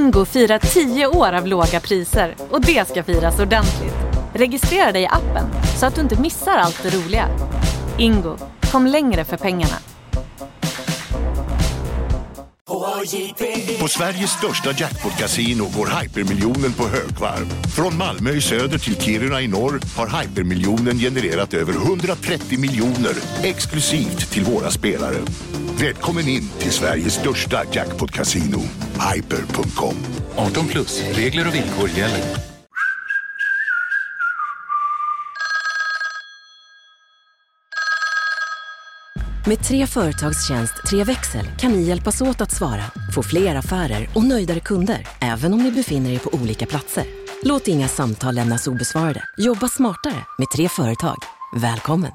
Ingo firar 10 år av låga priser och det ska firas ordentligt. Registrera dig i appen så att du inte missar allt det roliga. Ingo, kom längre för pengarna. På Sveriges största jackpot-casino går Hypermiljonen på högvarv. Från Malmö i söder till Kiruna i norr har Hypermiljonen genererat över 130 miljoner exklusivt till våra spelare. Välkommen in till Sveriges största jackpot-casino, hyper.com. 18 plus, regler och villkor gäller. Med 3 företagstjänst, 3 växel kan ni hjälpas åt att svara, få fler affärer och nöjdare kunder, även om ni befinner er på olika platser. Låt inga samtal lämnas obesvarade. Jobba smartare med 3 företag. Välkommen!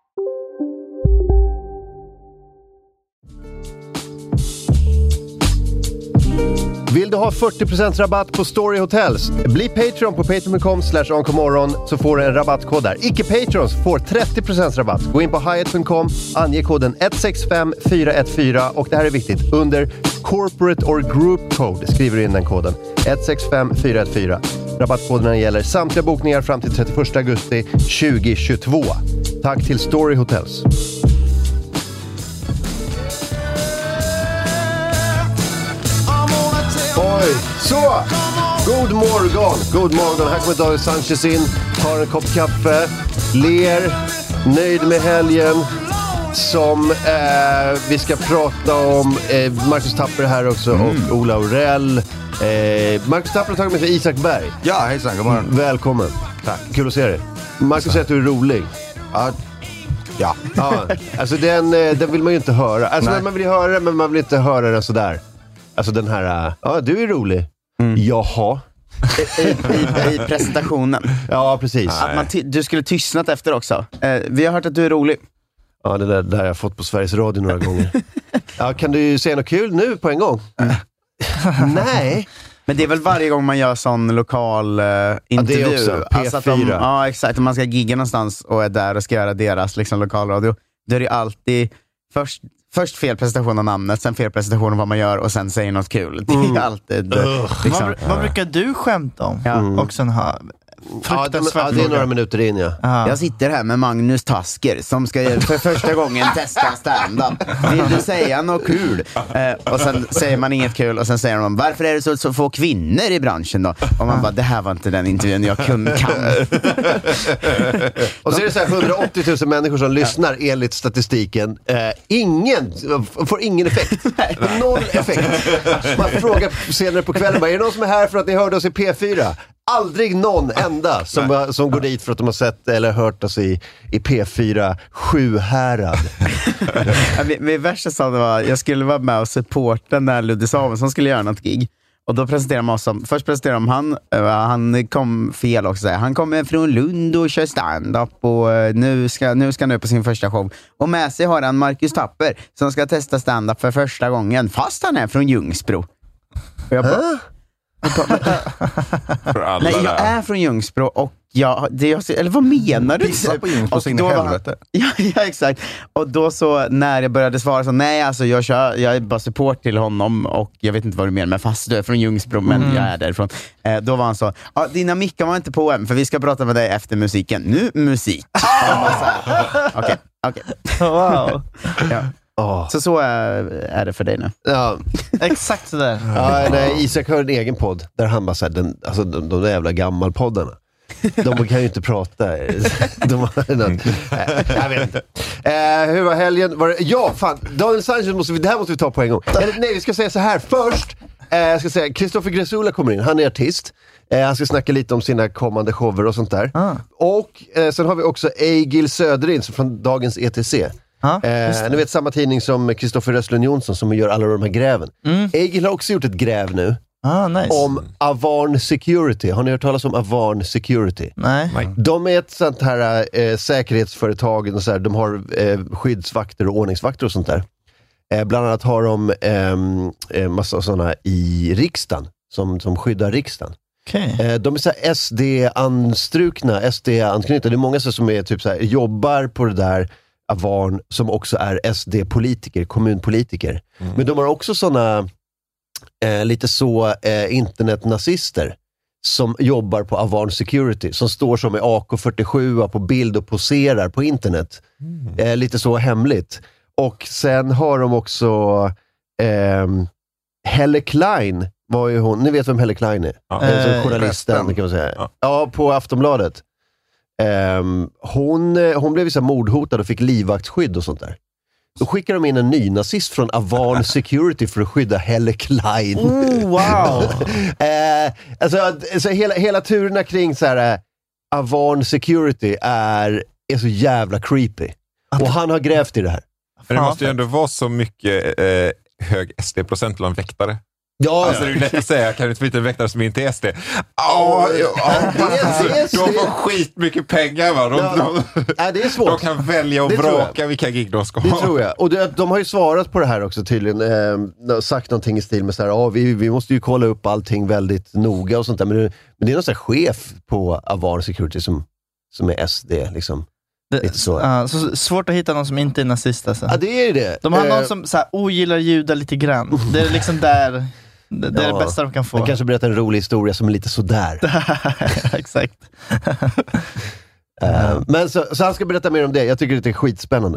Vill du ha 40% rabatt på Story Hotels? Bli Patreon på patreon.com/onkomorron så får du en rabattkod där. Icke-Patrons får 30% rabatt. Gå in på hyatt.com, ange koden 165414 och det här är viktigt. Under Corporate or Group Code skriver du in den koden. 165414. Rabattkoderna gäller samtliga bokningar fram till 31 augusti 2022. Tack till Story Hotels. Oj, så! God morgon. Här kommer David Sanchez in, tar en kopp kaffe, ler, nöjd med helgen. Som vi ska prata om Marcus Tapper här också och Ola Aurell. Marcus Tapper har tagit med sig Isak Berg. Ja, hejsan, god morgon. Välkommen. Tack. Kul att se dig. Marcus säger att du är rolig. Ja. Alltså den vill man ju inte höra. Alltså man vill höra men man vill inte höra den sådär. Alltså den här, du är rolig. Jaha. I presentationen. Ja, precis. Att du skulle tystnat efter också. Vi har hört att du är rolig. Ja, det där har jag fått på Sveriges Radio några gånger. Ja, kan du säga något kul nu på en gång? Nej. Men det är väl varje gång man gör sån lokal intervju. Ja, det är också P4. Alltså ja, exakt. Om man ska gigga någonstans och är där och ska göra deras liksom, lokalradio. Då är det alltid först fel presentation av namnet, sen fel presentation av vad man gör och sen säger något kul. Det är alltid liksom. Vad brukar du skämta om? Och sen ha fruktansvärt det är några minuter in, Jag sitter här med Magnus Tasker som ska för första gången testa stand-up. Vill du säga något kul? Och sen säger man inget kul och sen säger de, varför är det så få kvinnor i branschen då? Och man bara, det här var inte den intervjun jag kan. Och så är det så här 180 000 människor som lyssnar enligt statistiken. Får ingen effekt. Noll effekt. Man frågar senare på kvällen, är det någon som är här för att ni hörde oss i P4? Aldrig någon enda som går dit för att de har sett eller hört oss i P4 Sjuhärad. Min värsta sa det var, jag skulle vara med och supporta när Ludde Samuelsson skulle göra något gig. Och då presenterade man oss som, först presenterade de han kom fel också. Han kommer från Lund och kör stand-up och nu ska han upp på sin första show. Och med sig har han Marcus Tapper som ska testa stand-up för första gången, fast han är från Ljungsbro. Och jag bara, nej, jag är från Ljungsbro och eller vad menar du? Pissa på Ljungsbro sin helvete. Ja, exakt. Och då så när jag började svara så, nej alltså jag är bara support till honom och jag vet inte vad du menar, men fast du är från Ljungsbro men jag är därifrån. Då var han så, dina mickar var inte på än för vi ska prata med dig efter musiken. Nu musik. Okej. Wow. Ja. Så är det för dig nu. Ja, exakt så där. Isak har en egen podd där han bara säger de där jävla gammalpoddarna. De kan ju inte prata. Jag vet inte. Hur var helgen? Daniel Sanchez det här måste vi ta på en gång. Nej, vi ska säga så här först. Jag ska säga Kristoffer Gresula kommer in. Han är artist. Han ska snacka lite om sina kommande shower och sånt där. Och sen har vi också Egil Söderin från dagens ETC. Ni vet samma tidning som Kristoffer Röstlund Jonsson som gör alla de här gräven. Egil har också gjort ett gräv nu om Avarn Security. Har ni hört talas om Avarn Security? Nej. De är ett sånt här säkerhetsföretag och så här, de har skyddsvakter och ordningsvakter och sånt där. Bland annat har de massa sådana i riksdagen som skyddar riksdagen. Okay. De är så här SD-anstrukna, SD-anknutna. Det är många som är typ så här, jobbar på det där Avarn som också är SD-politiker, kommunpolitiker. Men de har också såna lite så internetnazister som jobbar på Avarn Security, som står som med AK47 på bild och poserar på internet. Lite så hemligt. Och sen har de också Helle Klein, var ju hon, ni vet vem Helle Klein är? Journalisten kan man säga. Ja, på Aftonbladet. Hon blev så mordhotad och fick livvaktsskydd och sånt där. Då skickar de in en ny nazist från Avarn Security för att skydda Helle Klein. Wow! alltså hela turerna kring så här, Avarn Security är så jävla creepy. Och han har grävt i det här. Men det måste ju ändå vara så mycket hög SD-procent bland väktare. Ja, alltså det är ju lätt att säga, kan du inte byta en väktare som inte är SD? det är de får skit mycket pengar, va? Det är svårt. De kan välja och vraka vilka gig de ska ha. Det tror jag. Och de har ju svarat på det här också tydligen. Sagt någonting i stil med så här, vi måste ju kolla upp allting väldigt noga och sånt där. Men det är någon sån här chef på Avarn Security som är SD liksom. Så svårt att hitta någon som inte är nazist alltså. Ja, det är det. De har någon som så här, ogillar judar lite grann. Det är liksom där det är det bästa de kan få. Man kanske berättar en rolig historia som är lite sådär. Exakt. Men så han ska berätta mer om det. Jag tycker det är skitspännande.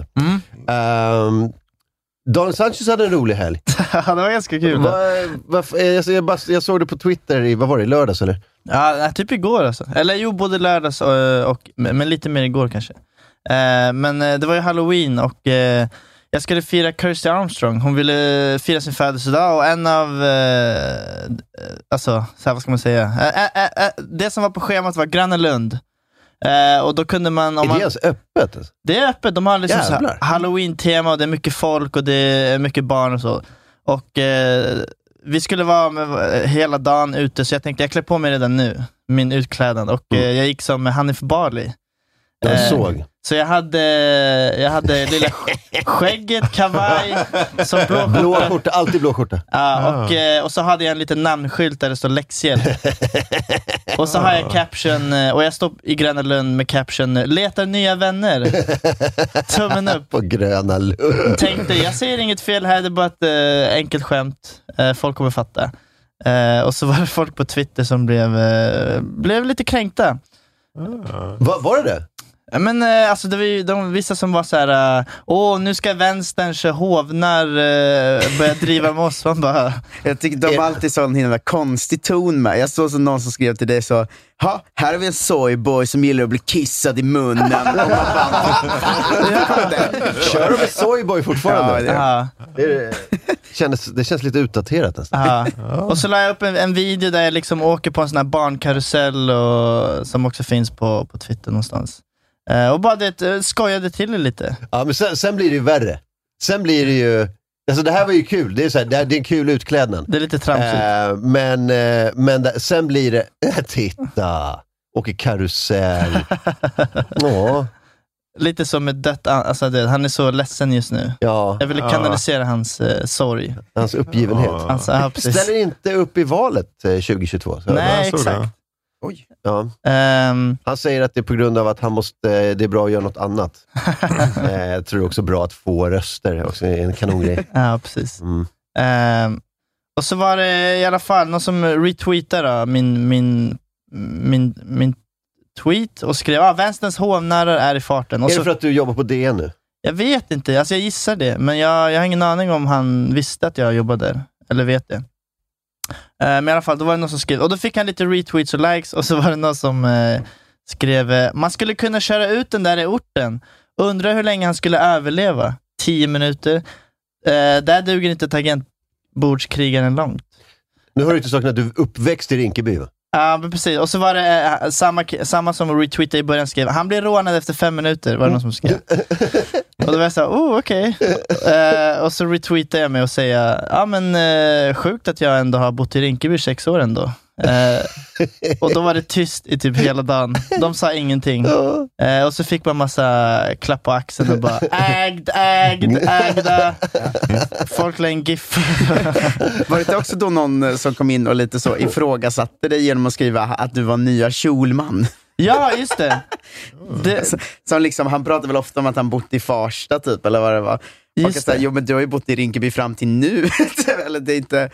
Daniel Sanchez hade en rolig helg. Det var ganska kul. Jag såg det på Twitter vad var det, lördags eller? Ja, typ igår alltså. Eller både lördags men lite mer igår kanske. Men det var ju Halloween och jag skulle fira Kirsty Armstrong. Hon ville fira sin födelsedag och en av alltså, så här, vad ska man säga? Det som var på schemat var Gröna Lund. Och då kunde man... Är det ens öppet? Alltså? Det är öppet, de har liksom så här Halloween-tema och det är mycket folk och det är mycket barn och så. Och vi skulle vara med hela dagen ute, så jag tänkte jag klär på mig redan nu, min utklädnad. Och jag gick som Hanif Bali. Jag såg. Så jag hade lilla skägget, kavaj, som blå skjorta, alltid blå skjorta. Ja, och så hade jag en liten namnskylt där det står läxhjälp. Och så har jag caption, och jag står i Gröna Lund med caption: letar nya vänner. Tummen upp. På Gröna Lund. Tänkte, jag ser inget fel här, det är bara ett enkelt skämt. Folk kommer fatta. Och så var det folk på Twitter som blev lite kränkta. Var det? Men alltså det var ju vissa som var så här: nu ska vänsterns hovnar börja driva med oss. Man bara, jag tycker de har alltid sån himla konstig ton med. Jag såg som någon som skrev till dig så: här har vi en soyboy som gillar att bli kissad i munnen. Kör de med soyboy fortfarande? Ja, det känns lite utdaterat nästan. Och så la jag upp en video där jag liksom åker på en sån här barnkarusell som också finns på Twitter någonstans. Och bara skojade till det lite. Ja, men sen blir det ju värre. Sen blir det ju... Alltså det här var ju kul. Det är, så här, det är en kul utklädnad. Det är lite tramsigt. Men sen blir det... Titta! Åker karusell. Lite som ett dött... Alltså han är så ledsen just nu. Ja. Jag ville kanalisera hans sorg. Hans uppgivenhet. Ställer inte upp i valet 2022. Så nej, exakt. Oj. Ja. Han säger att det är på grund av att det är bra att göra något annat. Jag tror också bra att få röster också är en kanongrej. Ja, precis. Och så var det i alla fall någon som retweetade min tweet och skrev: vänsterns hovnärar är i farten. Och är det för att du jobbar på DN nu? Jag vet inte, alltså jag gissar det. Men jag har ingen aning om han visste att jag jobbade där. Eller vet det. Men i alla fall, då var det någon som skrev, och då fick han lite retweets och likes, och så var det någon som skrev: man skulle kunna köra ut den där i orten. Undrar hur länge han skulle överleva. 10 minuter. Där duger inte tangentbordskrigaren långt. Nu har du inte sagt att du är uppväxt i Rinkeby, va? Ja, men precis. Och så var det samma som retweetade i början skrev: han blev rånad efter 5 minuter, var det någon som skrev. Och då var jag så okej. Och så retweetade jag med och säga: men sjukt att jag ändå har bott i Rinkeby 6 år ändå. Och då var det tyst i typ hela dagen. De sa ingenting. Och så fick man massa klapp på axeln och bara ägda. Folk la en gif. Var det också då någon som kom in och lite så ifrågasatte dig genom att skriva att du var nya kjolman? Ja, just det. Som liksom, han pratade väl ofta om att han bott i Farsta typ, eller vad det var. Och så, jo, men du har ju bott i Rinkeby fram till nu. Eller det är inte...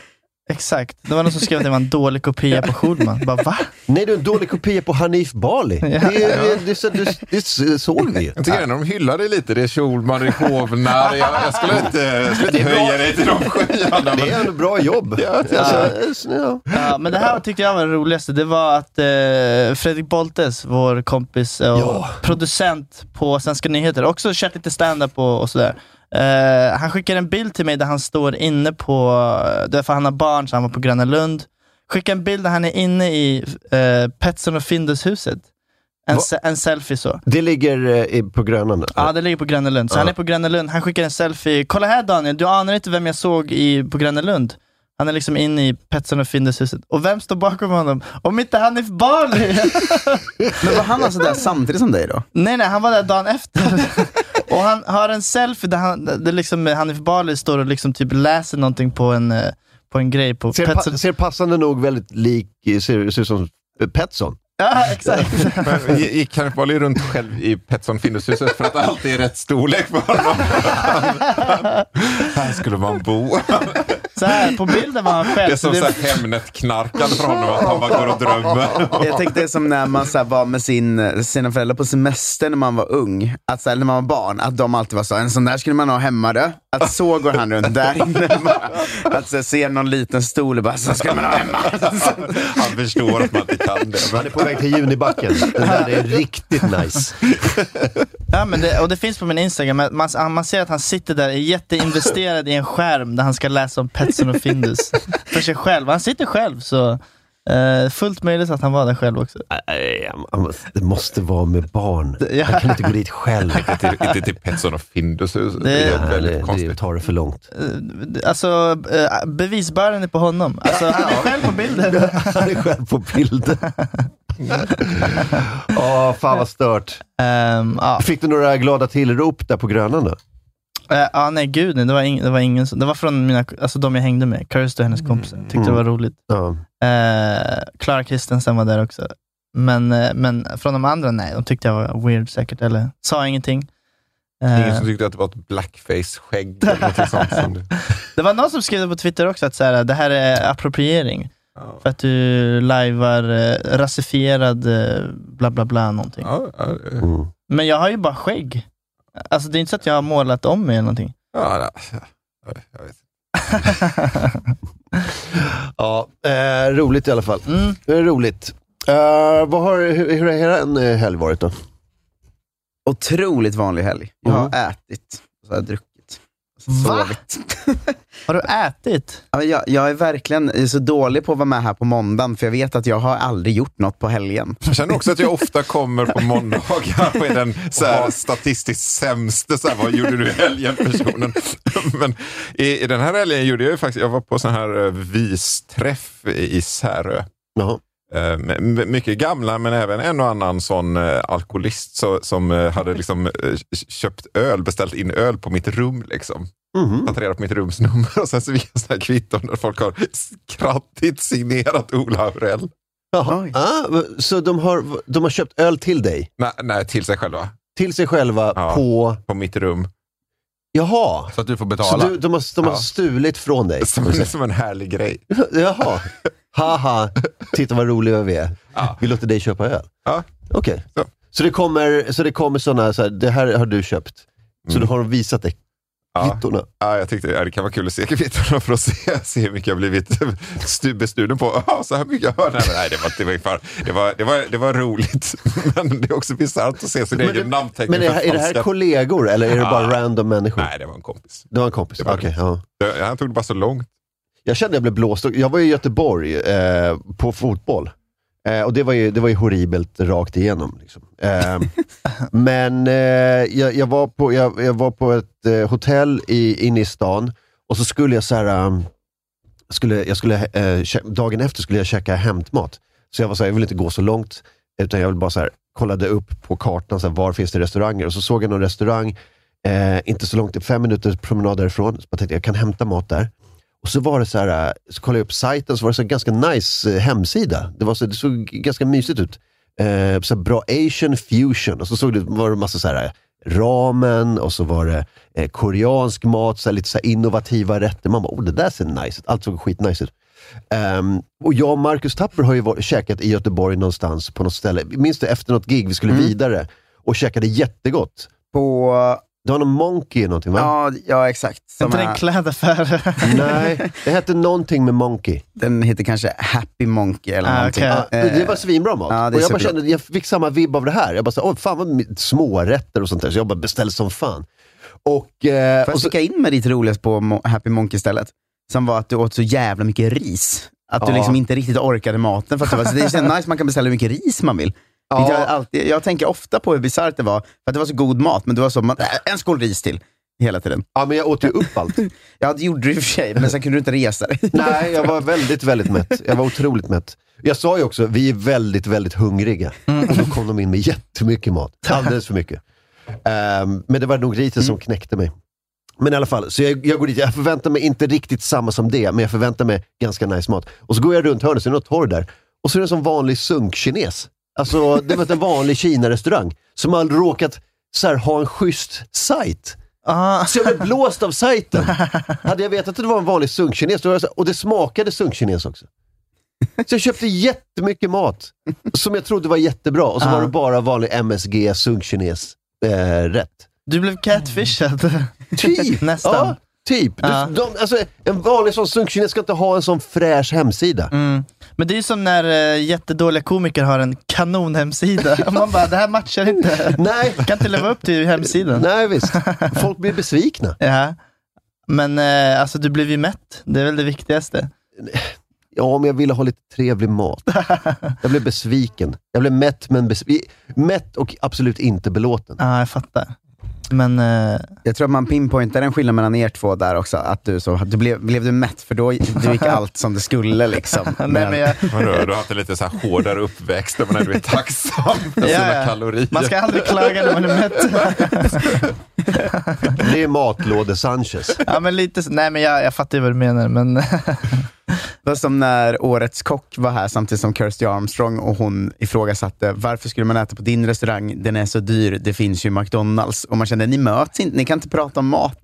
Exakt. Det var någon som skrev att det var en dålig kopia på Schulman. Bara, va? Nej, du är en dålig kopia på Hanif Bali. Det såg vi. Jag tycker ändå de hyllar dig lite. Det är Schulman, det är Hovnar. Jag skulle inte höja dig till de skyarna. Det är en bra jobb. Ja, men det här tyckte jag var det roligaste. Det var att Fredrik Boltes, vår kompis och producent på Svenska Nyheter, också kört lite stand-up och sådär. Han skickar en bild till mig där han står inne på, därför han har barn så han var på Gröna Lund. Skickar en bild där han är inne i Petson och Findus huset. En selfie så. Det ligger på Gröna Lund? Ja, det ligger på Gröna Lund. Så han är på Gröna Lund, han skickar en selfie. Kolla här Daniel, du anar inte vem jag såg på Gröna Lund. Han är liksom inne i Petson och Findus huset. Och vem står bakom honom? Om inte Hanif Bali! Men var han alltså där samtidigt som dig då? Nej, han var där dagen efter. Och han har en selfie där det liksom, Hanif Bali står och liksom typ läser någonting på en grej på Petson. Ser passande nog väldigt lik, ser ut som Petson. Ja, exakt. Men gick Hanif Bali runt själv i Petson Findushuset för att allt är rätt storlek för honom? Här skulle man bo. Så här, på bilden var han själv. Det är som så här Hemnet-knarkande för honom att han bara går och drömmer. Jag tänkte det som när man så här, var med sina föräldrar på semester när man var ung. Att så här, när man var barn, att de alltid var så. En sån där skulle man ha hemma då. Att så går han runt där inne. Att så se någon liten stol och bara, så ska man ha hemma. Han förstår att man inte kan det. Han är på väg till Junibacken. Det där är riktigt nice. Ja, men det finns på min Instagram. Man ser att han sitter där, är jätteinvesterad i en skärm där han ska läsa om Petson och Findus för sig själv. Han sitter själv, så fullt möjligt att han var där själv också. Det måste vara med barn. Han kan inte gå dit själv. Inte till Petson och Findus. Det är väldigt konstigt. Det tar det för långt. Alltså, bevisbördan är på honom. Alltså, han är själv på bilden. Han är själv på bilden. Fan vad stört. Fick du några glada tillrop där på Grönan då? Nej gud, det var ingen. Det var från de jag hängde med, Kirsten och hennes kompisar. Tyckte det var roligt. Clara Christensen var där också. Men från de andra, nej, de tyckte jag var weird säkert, eller sa ingenting. Ingen som tyckte att det var ett blackface-skägg eller något sånt som det. Det var någon som skrev på Twitter också att så här, det här är appropriering. För att du lajvar rasifierad bla bla bla någonting. Men jag har ju bara skägg. Alltså det är inte så att jag har målat om mig eller någonting. Jag vet. Roligt i alla fall. Det är roligt. Hur har hela en helg varit då? Otroligt vanlig helg. Jag har ätit och så har jag druckit. Sovit. Har du ätit? Jag är verkligen så dålig på att vara med här på måndagen, för jag vet att jag har aldrig gjort något på helgen. Jag känner också att jag ofta kommer på måndagar och är den så här statistiskt sämste, så här, vad gjorde du i helgen personen? Men i den här helgen gjorde jag ju faktiskt, jag var på sån här visträff i Särö. Jaha. Mycket gamla, men även en och annan sån alkoholist som hade liksom köpt beställt in öl på mitt rum liksom. Tagit reda på mitt rumsnummer och sen så fick jag sådana här kvitton där folk har kraftigt signerat Ola Aurell. Så de har köpt öl till dig? Nej, till sig själva. Till sig själva på mitt rum. Jaha. Så att du får betala. Så de har stulit från dig? Som en härlig grej. Jaha. Haha, titta vad roliga vi är. Vi låter dig köpa öl. Okej. Så det kommer sådana så här, det här har du köpt. Så du har visat dig kvittorna. Ja, jag tyckte det kan vara kul att se kvittorna för att se hur mycket jag blivit bestuden på. Så här mycket jag hör. Nej, det var roligt. Men det är också bisarrt att se sin egen namnteckning. Men är det här kollegor eller är det bara random människor? Nej, det var en kompis. Det var en kompis, okej. Han tog det bara så långt. Jag kände att jag blev blåst. Jag var i Göteborg på fotboll. Och det var ju horribelt rakt igenom. Liksom. Men jag var på ett hotell inne i stan. Och så skulle jag så här... dagen efter skulle jag käka hämtmat. Så jag var så här, jag vill inte gå så långt. Utan jag vill bara så här, kollade upp på kartan. Så här, var finns det restauranger? Och så såg jag någon restaurang. Inte så långt, 5 minuters promenad därifrån. Så jag tänkte, jag kan hämta mat där. Och så var det så här, så kollade jag upp sajten, så var det så här ganska nice hemsida. Det såg ganska mysigt ut. Så bra Asian fusion. Och så var det massa så här ramen, och så var det koreansk mat, så här, lite så här innovativa rätter. Man bara, det där ser nice ut. Allt såg skitnice ut. Och jag och Marcus Tapper har ju käkat i Göteborg någonstans på något ställe. Minns du, efter något gig vi skulle vidare och käkade jättegott. Det var någon Monkey någonting, va? Ja, exakt. Inte en klädaffär. Nej, det hette någonting med Monkey. Den heter kanske Happy Monkey eller någonting. Okay. Det var svinbra mat. Och jag bara kände, jag fick samma vibb av det här. Jag bara så, fan vad smårätter och sånt där. Så jag bara beställde som fan. Och får jag sticka in med ditt roligaste på Happy Monkey istället? Som var att du åt så jävla mycket ris. Att du liksom inte riktigt orkade maten. För att det är så nice, man kan beställa hur mycket ris man vill. Jag tänker ofta på hur bisarrt det var. För att det var så god mat, men det var så en skål ris till hela tiden. Ja, men jag åt ju upp allt. Ja, det gjorde du i och för sig, men sen kunde du inte resa dig. Nej, jag var väldigt, väldigt mätt. Jag var otroligt mätt. Jag sa ju också, vi är väldigt, väldigt hungriga. Och då kom de in med jättemycket mat. Alldeles för mycket. Men det var nog risen som knäckte mig. Men i alla fall, så jag går dit. Jag förväntar mig inte riktigt samma som det, men jag förväntar mig ganska nice mat. Och så går jag runt hörnet, så är det något torr där. Och så är det en sån vanlig sunkkines. Alltså, det var en vanlig Kina-restaurang som har råkat så här, ha en schysst sajt. Så jag blev blåst av sajten. Hade jag vetat att det var en vanlig sunkkines, och det smakade sunkkines också. Så jag köpte jättemycket mat som jag trodde var jättebra. Och så var det bara vanlig MSG sunkkines rätt. Du blev catfishad. Typ. Nästan. Ja, typ. Alltså, en vanlig sån sunkkines ska inte ha en sån fräsch hemsida. Men det är ju som när jättedåliga komiker har en kanonhemsida. Och man bara, det här matchar inte. Nej. Kan inte leva upp till hemsidan. Nej, visst. Folk blir besvikna. Ja. Men alltså, du blev ju mätt. Det är väl det viktigaste. Ja, men jag ville ha lite trevlig mat. Jag blev besviken. Jag blev mätt, men mätt och absolut inte belåten. Ja, jag fattar. Men jag tror att man pinpointar en skillnad mellan er två där också. Att du blev du mätt, för då gick allt som det skulle liksom. Nej, men du har haft en lite så här hårdare uppväxt där man är tacksam för sina kalorier. Man ska aldrig klaga när man är mätt. Det är matlåde Sanchez. Ja, men lite. Nej, men jag fattar ju vad du menar, men det var som när Årets kock var här samtidigt som Kirsty Armstrong, och hon ifrågasatte, varför skulle man äta på din restaurang? Den är så dyr, det finns ju McDonalds. Och man kände, ni möts inte, ni kan inte prata om mat.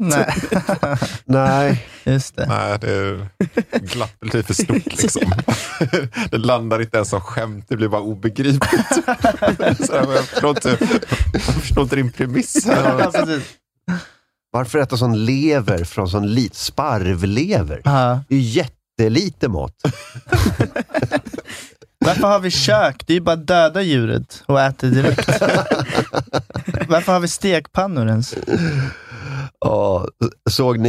Nej. Just det. Nej, det är glappet lite för stort liksom. Det landar inte ens som skämt, det blir bara obegripligt. Så jag förstår inte din premiss här. Varför äta sån lever från sån sparvlever? Det är ju jättelite mat. Varför har vi kök? Det är ju bara döda djuret och äter direkt. Varför har vi stekpannor ens? Ja, såg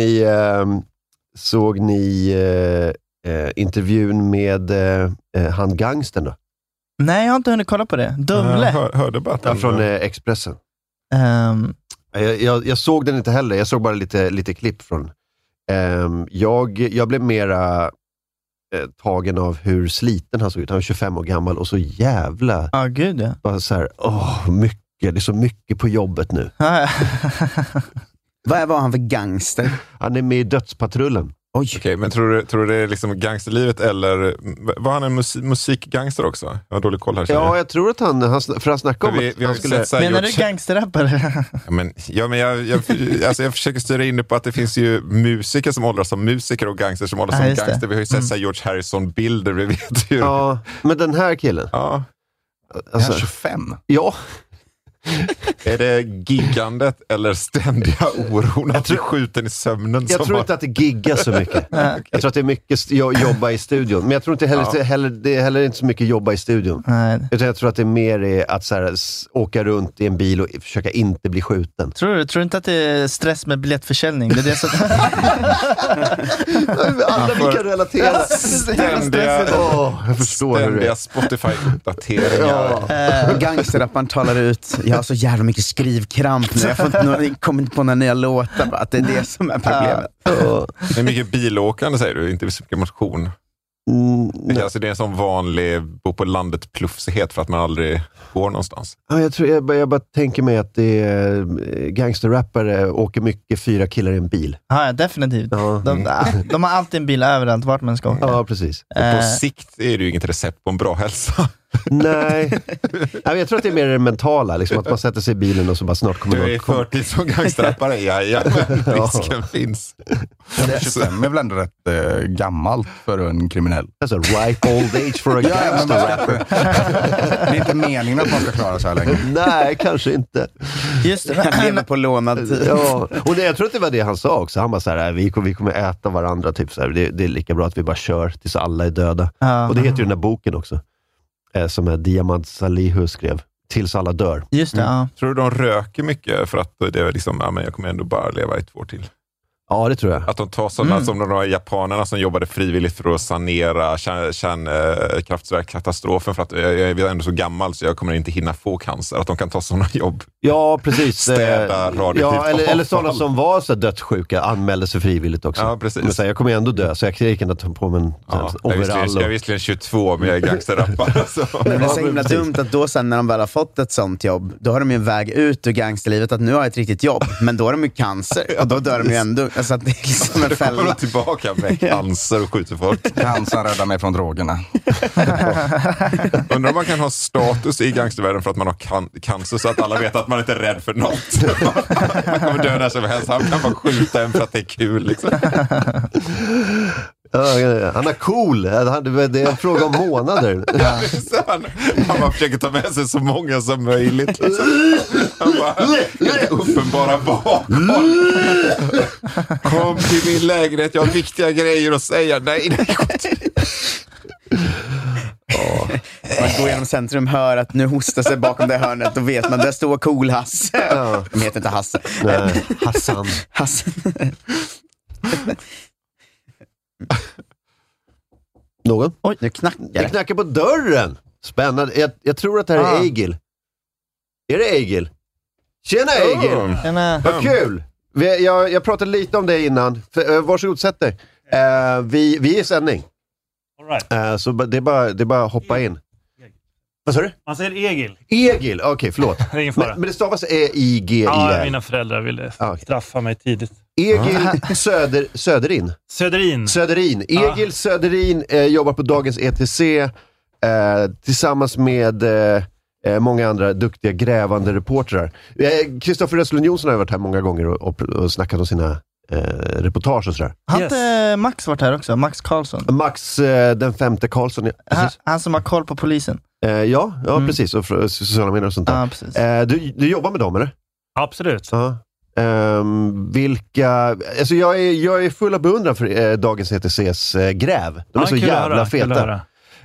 ni intervjun med han gangstern då? Nej, jag har inte hunnit kolla på det. Dumle. Hörde bara från Expressen. Jag såg den inte heller. Jag såg bara lite klipp från. Jag blev mera tagen av hur sliten han såg ut. Han var 25 år gammal och så jävla... Gud, ja. Bara så här, mycket. Det är så mycket på jobbet nu. Vad var han för gangster? Han är med i Dödspatrullen. Okej, men tror du det är liksom gangsterlivet, eller var han en musikgangster också? Jag har dålig koll här. Ja, jag tror att han snackar om vi har skulle... Menar du gangsterrappare? Jag försöker styra in det på att det finns ju musiker som åldras som musiker och gangster som åldras som gangster. Vi har ju sett så här George Harrison-bilder, vi vet ju. Ja, men den här killen. Ja. Alltså, 25. Ja. Är det giggandet eller ständiga oron att bli skjuten i sömnen? Jag tror inte att det giggar så mycket. Jag tror att det är mycket jobba i studion. Men jag tror inte heller, det är heller inte så mycket jobba i studion. Utan jag tror att det är mer att så här, åka runt i en bil och försöka inte bli skjuten. Tror du inte att det är stress med biljettförsäljning? Det är det som... Alla vi kan relatera. Jag förstår ständiga Spotify-uppdateringar. Gangsterrapparen talar ut, jag har så jävla mycket skrivkramp nu. Jag kommer inte på några nya låtar. Att det är det som är problemet. Det är mycket bilåkande, säger du, inte så mycket motion. Alltså det är en sån vanlig bo på landet plufsighet för att man aldrig går någonstans. Ja, jag bara tänker mig att det är gangsterrappare åker mycket 4 killar i en bil. Ja, definitivt. Ja. De har alltid en bil överallt vart man ska åka. Ja, precis. Och på sikt är det ju inget recept på en bra hälsa. Nej. Jag tror att det är mer det mentala, liksom, att man sätter sig i bilen och så bara snart kommer du är förtid som gangsterrappare, ja, men risken finns. Det 25 är väl ändå rätt gammalt för en kriminell. Alltså, ripe old age for a gangsterrapper. Det är inte meningen att man ska klara så här länge. Nej, kanske inte. Just det. Han lever på lånad tid. Ja, och jag tror att det var det han sa också. Han bara så här, vi kommer äta varandra typ så här. Det är lika bra att vi bara kör tills alla är döda. Och det heter ju den där boken också. Som är Diamant Salihu skrev. Tills alla dör. Just det, ja. Tror du de röker mycket för att det är liksom, men jag kommer ändå bara leva i 2 år till? Ja, det tror jag. Att de tar sådana som de här japanerna som jobbade frivilligt för att sanera kärnkraftverkkatastrofen för att jag är ändå så gammal så jag kommer inte hinna få cancer. Att de kan ta sådana jobb. Ja, precis. Städa, ja, eller sådana som var så dödssjuka anmälde sig frivilligt också. Ja, precis. Men så här, jag kommer ändå dö så jag kan inte ta på mig en overall. Jag är visserligen 22 men jag är gangsterrappare. Men det är så himla dumt att då sen när de väl har fått ett sånt jobb, då har de ju en väg ut ur gangsterlivet att nu har jag ett riktigt jobb, men då har de ju cancer och då dör de ju ändå. Alltså att det är liksom en fälla. Då kommer de tillbaka med cancer och skjuter folk. Cancer räddar mig från drogerna. Undrar om man kan ha status i gangstervärlden för att man har cancer så att alla vet att man inte är rädd för något. Man kommer dö där som helst. Han kan bara skjuta en för att det är kul liksom. Han är cool. Det är en fråga om månader. Han bara försöker ta med sig så många som möjligt. Liksom. Han bara, uppenbara bakom. Kom till min lägenhet, jag har viktiga grejer att säga. Nej. Man går genom centrum, hör att nu hostar sig bakom det hörnet, då vet man, där står cool Hasse. De heter inte Hasse. Nej, Hassan. Någon? Oj, nu knackar det. Knackar på dörren. Spännande. Jag tror att det här är Egil. Är det Egil? Tjena Egil! Vad kul! Jag pratade lite om det innan. Varsågod, sätt dig. Vi är i sändning. All right. Så det är bara att hoppa in. Vad sa du? Man säger Egil. Egil, okej, förlåt. Det är ingen fara. Men det stavas E-I-G-I-L. Ja, mina föräldrar ville straffa mig tidigt. Egil Söderin. Egil Söderin jobbar på Dagens ETC tillsammans med många andra duktiga grävande reportrar. Kristoffer Reslund Jonsson har varit här många gånger och snackat om sina reportage och sådär. Har inte Max varit här också? Max Karlsson. Max den 5:e Karlsson. Han som har koll på polisen. Ja, precis. Och sociala medier och sånt där. Du jobbar med dem, eller? Absolut. Vilka... Alltså jag är full av beundran för Dagens ETCs gräv. De är så jävla feta.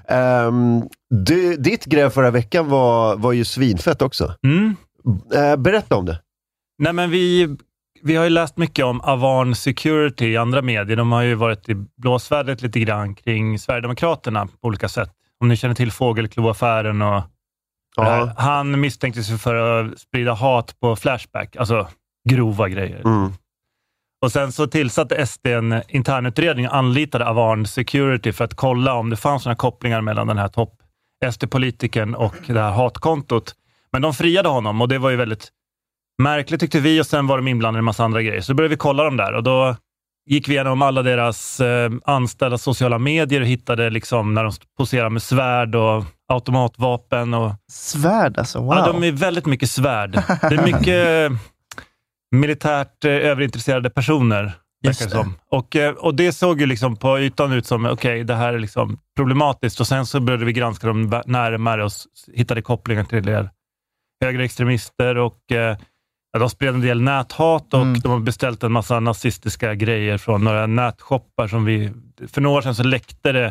Ditt gräv förra veckan var ju svinfett också. Berätta om det. Nej, men vi har ju läst mycket om Avarn Security i andra medier. De har ju varit i blåsvädret lite grann kring Sverigedemokraterna på olika sätt. Om ni känner till Fågelklo-affären och han misstänktes för att sprida hat på Flashback, alltså grova grejer. Och sen så tillsatte SD en internutredning och anlitade Avarn Security för att kolla om det fanns några kopplingar mellan den här SD-politikern och det här hatkontot. Men de friade honom och det var ju väldigt märkligt tyckte vi, och sen var de inblandade i en massa andra grejer. Så började vi kolla dem där och då gick vi igenom alla deras anställda sociala medier och hittade liksom när de poserar med svärd och automatvapen. Och svärd alltså, wow. Ja, de är väldigt mycket svärd. Det är mycket militärt överintresserade personer. Och det såg ju liksom på ytan ut som okej, det här är liksom problematiskt. Och sen så började vi granska dem närmare och hittade kopplingar till högerextremister och de spred en del näthat och de har beställt en massa nazistiska grejer från några nätshoppar som för några år sedan så läckte det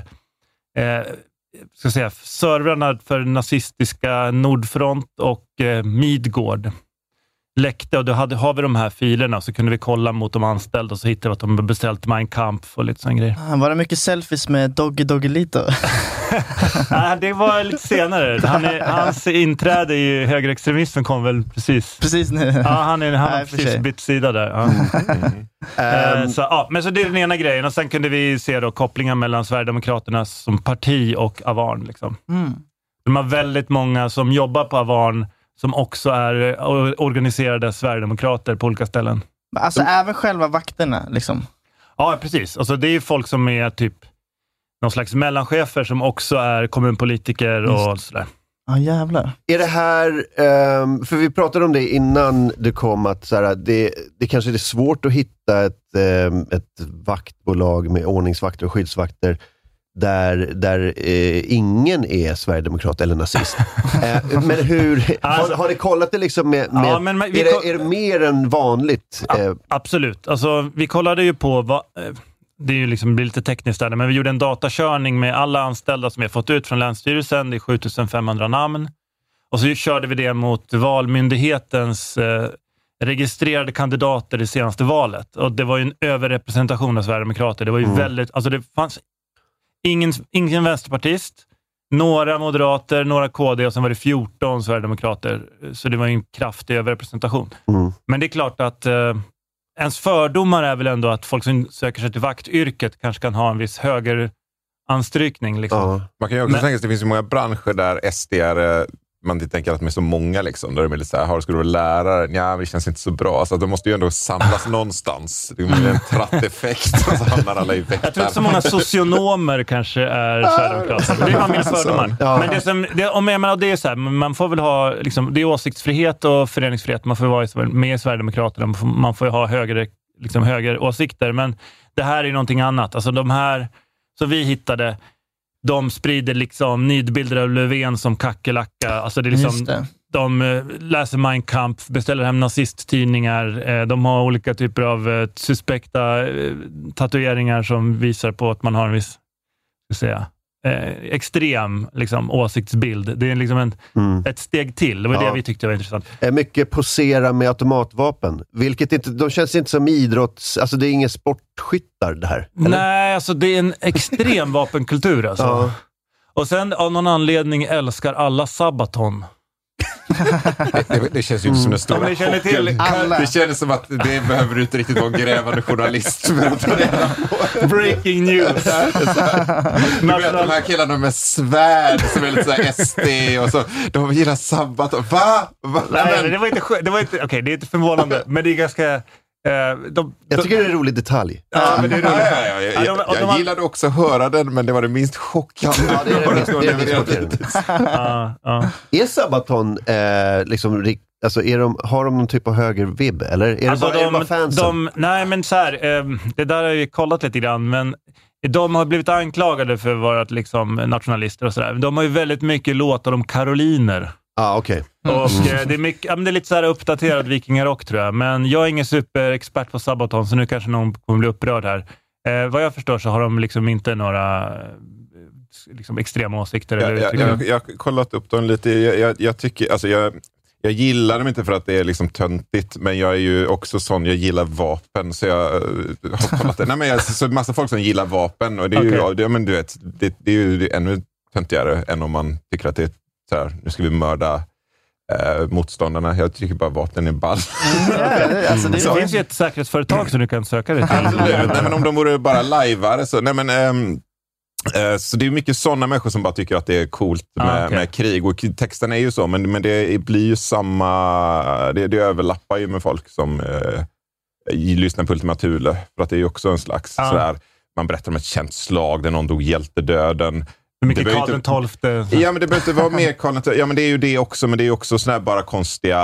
servrarna för nazistiska Nordfront och Midgård. läckte och då har vi de här filerna, så kunde vi kolla mot de anställda och så hittade vi att de beställt Mein Kampf och lite sån grejer. Var det mycket selfies med Doggelito? Nej, det var lite senare. Hans inträde i högerextremismen kom väl precis nu. Ja, han har precis bytt sida där. Ja. Men så det är den ena grejen, och sen kunde vi se då kopplingar mellan Sverigedemokraterna som parti och Avarn liksom. De har väldigt många som jobbar på Avarn som också är organiserade Sverigedemokrater på olika ställen. Alltså även själva vakterna liksom? Ja, precis. Alltså det är ju folk som är typ någon slags mellanchefer som också är kommunpolitiker och sådär. Ja, jävlar. Är det här, för vi pratade om det innan det kom, att så här, det kanske är svårt att hitta ett vaktbolag med ordningsvakter och skyddsvakter där ingen är sverigedemokrat eller nazist. Men hur, har ni kollat det liksom med är det mer än vanligt? Absolut. Alltså, vi kollade ju på det är ju liksom lite tekniskt där, men vi gjorde en datakörning med alla anställda som vi har fått ut från Länsstyrelsen. Det är 7500 namn. Och så körde vi det mot Valmyndighetens registrerade kandidater i senaste valet. Och det var ju en överrepresentation av Sverigedemokrater. Det var ju väldigt, alltså det fanns ingen vänsterpartist, några moderater, några KD och sen var det 14 Sverigedemokrater. Så det var en kraftig överrepresentation. Men det är klart att ens fördomar är väl ändå att folk som söker sig till vaktyrket kanske kan ha en viss högeranstrykning. Liksom. Man kan ju också tänka att det finns ju många branscher där SDR, man inte tänker att de är så många liksom, där de är lite såhär, ska du vara lärare? Ja, det känns inte så bra. Alltså, de måste ju ändå samlas någonstans. Det är en tratteffekt och så hamnar alla i väck. Jag tror inte så många socionomer kanske är Sverigedemokrater. Det är mina fördomar. Ja. Men det är så här, man får väl ha liksom, det är åsiktsfrihet och föreningsfrihet. Man får vara med Sverigedemokraterna. Man får ha högre åsikter. Men det här är någonting annat. Alltså de här som vi hittade, de sprider liksom nidbilder av Löfven som kackelacka. Alltså det är liksom, de läser Mein Kampf, beställer hem nazisttidningar. De har olika typer av suspekta tatueringar som visar på att man har en viss, extrem liksom, åsiktsbild. Det är liksom ett steg till. Det var det vi tyckte var intressant. Mycket posera med automatvapen. Vilket inte, de känns inte som idrotts... Alltså det är inga sportskyttar det här. Eller? Nej, alltså det är en extrem vapenkultur alltså. Ja. Och sen av någon anledning älskar alla Sabaton. Det känns ju inte som en stor det känns som att det behöver inte riktigt vara en grävande journalist för att ta reda på. Breaking news. Du vet de här killarna med svärd som är lite såhär SD och så, de gillar Sabaton. Va? Nej, det var inte okej, det är inte förvånande, men det är ganska jag tycker det är en rolig detalj. Ja, men det är roligt. Jag gillade också att höra den, men det var det minst chockande. Ja, det är det minst chockerande. Är Sabaton liksom, alltså har de någon typ av högervibb, eller är alltså det bara fansen? Nej, men så här, det där har jag kollat lite grann, men de har blivit anklagade för att vara liksom nationalister och sådär. De har ju väldigt mycket låtar om karoliner. Okej. Och det är mycket, det är lite så här uppdaterad vikingarock tror jag. Men jag är ingen superexpert på Sabaton, så nu kanske någon kommer bli upprörd här. Vad jag förstår så har de liksom inte några liksom extrema åsikter. Jag har kollat upp dem lite. Jag tycker, alltså jag gillar dem inte för att det är liksom töntigt, men jag är ju också sån, jag gillar vapen, så jag har kollat det. Nej, men så massa folk som gillar vapen, och det är ju, men du vet, det är ju ännu töntigare än om man tycker att det är så här, nu ska vi mörda motståndarna. Jag tycker bara vapen är ball. Alltså, det finns ju ett säkerhetsföretag som du kan söka det till. Nej, men om de vore bara lajvare så, nej men så det är mycket sådana människor som bara tycker att det är coolt med krig, och texten är ju så, men det blir ju samma, det överlappar ju med folk som lyssnar på Ultima Thule, för att det är ju också en slags sådär, man berättar om ett känt slag där någon dog hjältedöden. Mycket Karl den 12. Ja, men det behöver inte vara mer Karl den 12. Ja, men det är ju det också, men det är också sådär bara konstiga...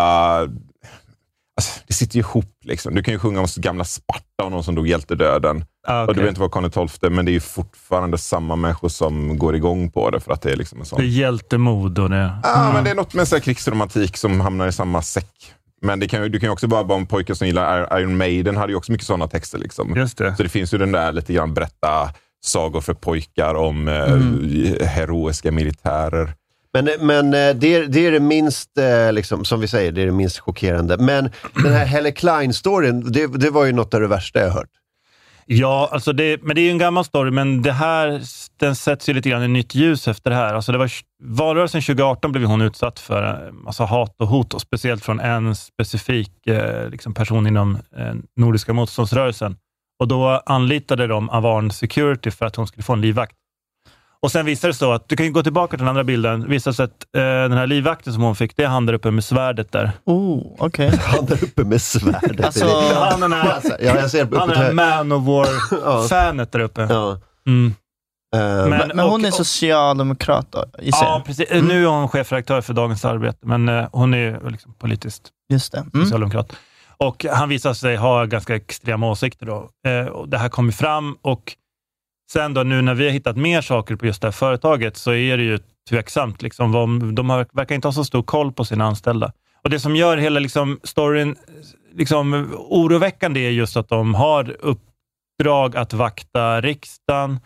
Alltså, det sitter ju ihop liksom. Du kan ju sjunga om gamla Sparta och någon som dog hjältedöden. Och det behöver inte vara Karl den 12, men det är ju fortfarande samma människor som går igång på det, för att det är liksom en sån... Det är hjältemod och det... Ja, men det är något med så här krigsromantik som hamnar i samma säck. Men du kan ju också bara om pojkar som gillar Iron Maiden hade ju också mycket sådana texter liksom. Just det. Så det finns ju den där lite grann berätta sagor för pojkar om heroiska militärer. Men det är det minst, liksom, som vi säger, det är det minst chockerande. Men den här Helle Klein-storyn, det var ju något av det värsta jag hört. Ja, alltså men det är ju en gammal story, men den sätts ju lite grann i nytt ljus efter det här. Alltså det var valrörelsen 2018 blev hon utsatt för en massa hat och hot, och speciellt från en specifik liksom person inom Nordiska motståndsrörelsen. Och då anlitade de Avarn Security för att hon skulle få en livvakt. Och sen visade det så att, du kan ju gå tillbaka till den andra bilden, visade sig att den här livvakten som hon fick, det är han där uppe med svärdet där. Okej. Han där uppe med svärdet. Alltså, han är Man of War-fanet där uppe. Ja. Mm. Men hon är socialdemokrat då, gissar jag. Ja, precis. Nu är hon chefredaktör för Dagens Arbete, men hon är liksom politiskt socialdemokrat. Och han visar sig ha ganska extrema åsikter då. Och det här kommer fram, och sen då nu när vi har hittat mer saker på just det här företaget, så är det ju tveksamt. Liksom, de verkar inte ha så stor koll på sina anställda. Och det som gör hela liksom, storyn liksom, oroväckande är just att de har uppdrag att vakta riksdagen,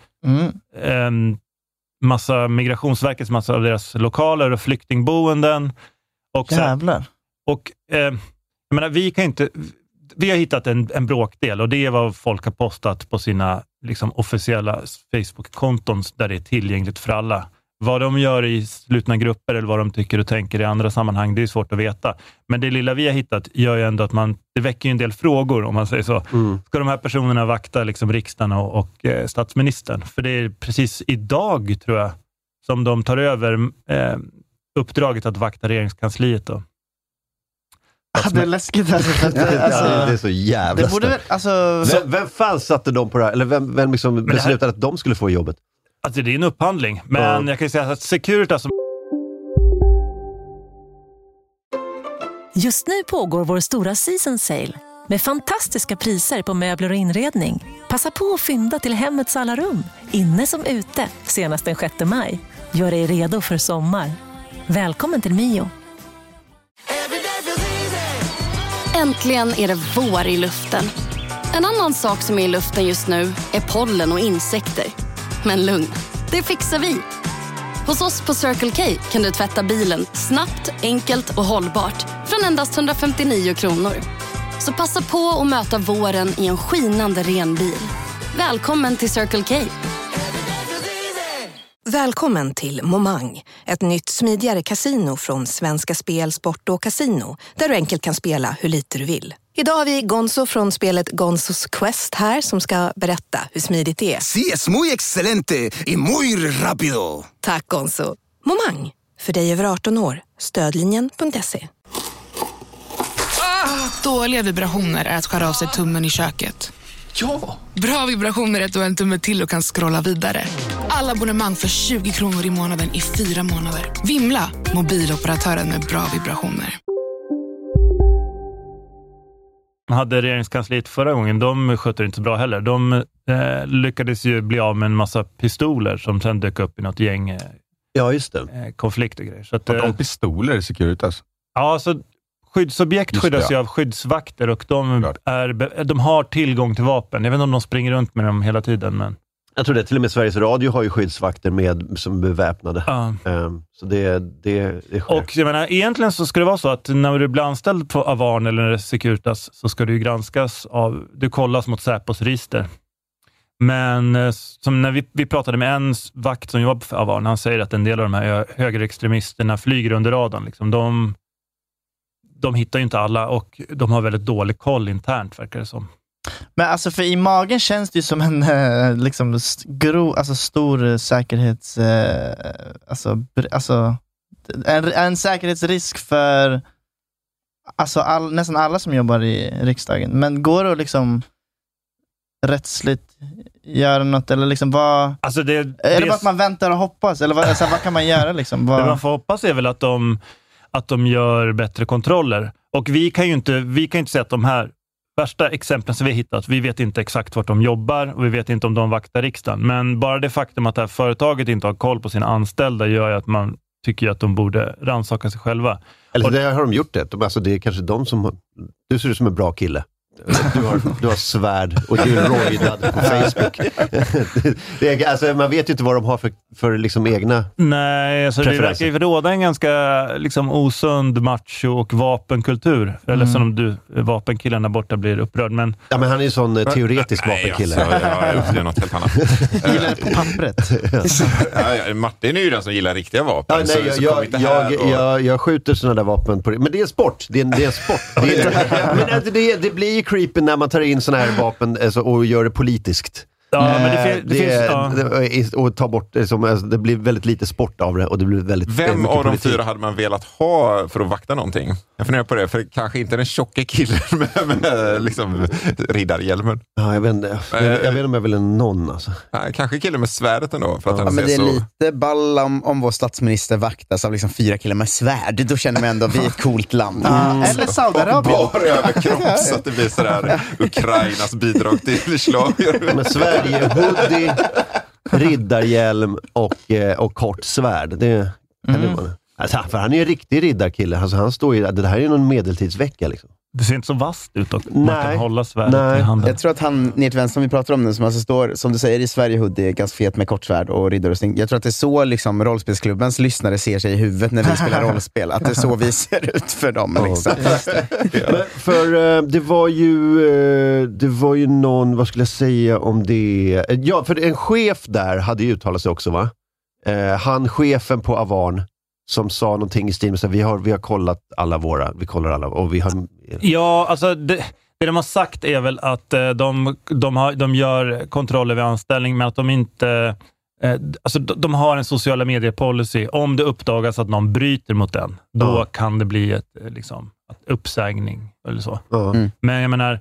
Migrationsverkets massa av deras lokaler och flyktingboenden. Och jävlar. Och jag menar, vi har hittat en bråkdel, och det är vad folk har postat på sina liksom, officiella Facebook-konton där det är tillgängligt för alla. Vad de gör i slutna grupper eller vad de tycker och tänker i andra sammanhang, det är svårt att veta. Men det lilla vi har hittat gör ju ändå att det väcker ju en del frågor, om man säger så. Ska de här personerna vakta liksom, riksdagen och statsministern? För det är precis idag, tror jag, som de tar över uppdraget att vakta regeringskansliet då. Det är läskigt. Det är så jävla vem fan satte dem på det här? Eller vem liksom beslutade att de skulle få jobbet? Alltså det är en upphandling. Men jag kan ju säga att Securitas som... Just nu pågår vår stora season sale med fantastiska priser på möbler och inredning. Passa på att fynda till hemmets alla rum, inne som ute, senast den 6 maj. Gör dig redo för sommar. Välkommen till Mio. Äntligen är det vår i luften. En annan sak som är i luften just nu är pollen och insekter. Men lugn, det fixar vi. Hos oss på Circle K kan du tvätta bilen snabbt, enkelt och hållbart från endast 159 kronor. Så passa på att möta våren i en skinande ren bil. Välkommen till Circle K. Välkommen till Momang, ett nytt smidigare kasino från Svenska Spel, Sport och Casino, där du enkelt kan spela hur lite du vill. Idag har vi Gonzo från spelet Gonzos Quest här som ska berätta hur smidigt det är. Sí, es muy excelente y muy rápido. Tack Gonzo. Momang, för dig över 18 år. Stödlinjen.se. Dåliga vibrationer är att skära av sig tummen i köket. Ja! Bra vibrationer är att du har en tumme till och kan scrolla vidare. Alla abonnemang för 20 kronor i månaden i 4 månader. Vimla, mobiloperatören med bra vibrationer. Hade regeringskansliet förra gången, de sköter inte så bra heller. De lyckades ju bli av med en massa pistoler som sen dök upp i något gäng konflikt och grejer. Så att, de pistoler i Securitas? Ja, så skyddsobjekt skyddas ju av skyddsvakter, och de har tillgång till vapen. Jag vet inte om de springer runt med dem hela tiden, men... Jag tror det, till och med Sveriges Radio har ju skyddsvakter som beväpnade. Så det är skönt. Och jag menar, egentligen så ska det vara så att när du blir anställd på Avarn eller Securitas så ska du ju granskas du kollas mot Säpos register. Men som när vi pratade med en vakt som jobbar för Avarn, han säger att en del av de här högerextremisterna flyger under radarn. Liksom. De hittar ju inte alla, och de har väldigt dålig koll internt, verkar det som. Men alltså, för i magen känns det ju som en liksom stor säkerhets en säkerhetsrisk för nästan alla som jobbar i riksdagen. Men går det att liksom rättsligt göra något, eller liksom vad är det bara att man väntar och hoppas, eller vad kan man göra liksom? Det man får hoppas är väl att de gör bättre kontroller. Och vi kan ju inte säga att de här värsta exemplen som vi har hittat, vi vet inte exakt vart de jobbar, och vi vet inte om de vaktar riksdagen. Men bara det faktum att det här företaget inte har koll på sina anställda gör ju att man tycker att de borde rannsaka sig själva. Eller det har de gjort det. Det är kanske de som... Du ser ut som en bra kille. Du har svärd och du är roidad på Facebook. Man vet ju inte vad de har för för liksom egna Nej, alltså det verkar ju råda en ganska liksom osund macho- och vapenkultur. Eller som om vapenkillen där borta blir upprörd. Men... Ja, men han är ju sån teoretisk vapenkille. Det är något helt annat. Gillar det på pappret. Martin är ju den som gillar riktiga vapen. Jag skjuter såna där vapen på det. Men det är en sport. Det är en sport. Men det blir ju creepy när man tar in såna här vapen och gör det politiskt. Ja, men det finns... Och ta bort det blir väldigt lite sport av det och det blir väldigt... Vem av de 4 hade man velat ha för att vakta någonting? Jag funderar på det, för kanske inte den tjocka killen med liksom riddarhjälmen. Ja, jag vet inte om jag vill någon alltså. Nej, kanske killen med svärdet ändå. För att han men det är så... lite ball om vår statsminister vaktas av liksom 4 killar med svärd. Då känner man ändå att vi är ett coolt land. Eller Saudiarabien. Bara överkropp så att det blir sådär Ukrainas bidrag till slager. Med svärd i hoodie, riddarhjälm och kort svärd. Det alltså, för han är ju en riktig riddarkille. Alltså, han står ju, det här är ju någon medeltidsvecka liksom. Det ser inte så vasst ut och man kan hålla svärdet i handen. Jag tror att han, ner till vänster som vi pratar om nu, som alltså står, som du säger, i Sverige hoodie, ganska fet med kortsvärd och riddarrustning. Jag tror att det är så liksom rollspelsklubbens lyssnare ser sig i huvudet när vi spelar rollspel. Att det är så vi ser ut för dem. Liksom. Men för det var ju någon, vad skulle jag säga om det? Ja, för en chef där hade ju uttalat sig också, va? Chefen på Avarn, som sa någonting i stil med så vi har kollat alla våra, vi kollar alla och vi har... Ja, alltså det de har sagt är väl att de gör kontroller vid anställning, men att de inte alltså de har en sociala mediepolicy. Om det uppdagas att någon bryter mot den, då kan det bli ett uppsägning eller så. Men jag menar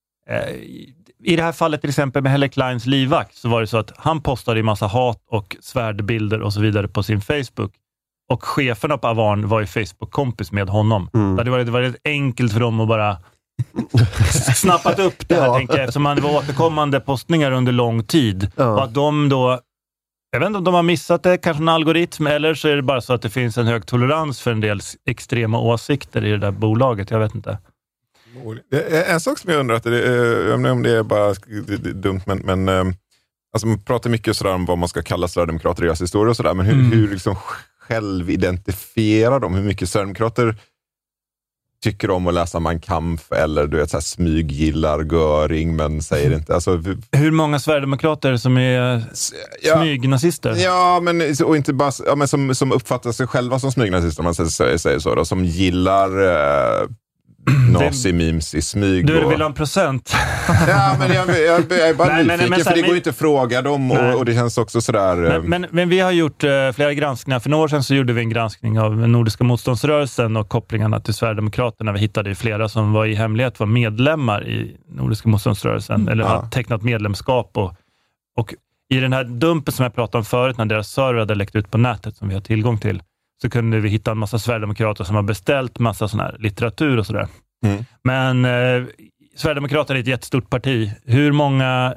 i det här fallet till exempel med Helle Kleins livvakt, så var det så att han postade en massa hat och svärdbilder och så vidare på sin Facebook. Och cheferna på Avarn var ju Facebook-kompis med honom. Det hade varit enkelt för dem att bara snappat upp det här, tänker jag, eftersom det var återkommande postningar under lång tid. Och att de då, jag vet inte om de har missat det, kanske en algoritm, eller så är det bara så att det finns en hög tolerans för en del extrema åsikter i det där bolaget, jag vet inte. En sak som jag undrar, jag vet inte om det är bara dumt, men alltså man pratar mycket sådär om vad man ska kalla sverigedemokrater i deras historia och sådär, men hur liksom självidentifierar de, hur mycket sverigedemokrater tycker om att läsa Mein Kampf eller du vet så här smyggillar Göring men säger inte, alltså hur många sverigedemokrater som är smygnazister? Ja, men och inte bara men som uppfattar sig själva som smygnazister, om man säger så då, som gillar nazi-memes i smyg. Du vill ha en procent. Ja, men jag är bara nyfiken, för det går ju inte att fråga dem och det känns också sådär... Men vi har gjort flera granskningar. För några år sedan så gjorde vi en granskning av Nordiska motståndsrörelsen och kopplingarna till Sverigedemokraterna. Vi hittade ju flera som var i hemlighet var medlemmar i Nordiska motståndsrörelsen eller hade tecknat medlemskap och i den här dumpen som jag pratade om förut, när deras server hade läckt ut på nätet som vi har tillgång till, så kunde vi hitta en massa sverigedemokrater som har beställt massa sån här litteratur och sådär. Men Sverigedemokraterna är ett jättestort parti. Hur många...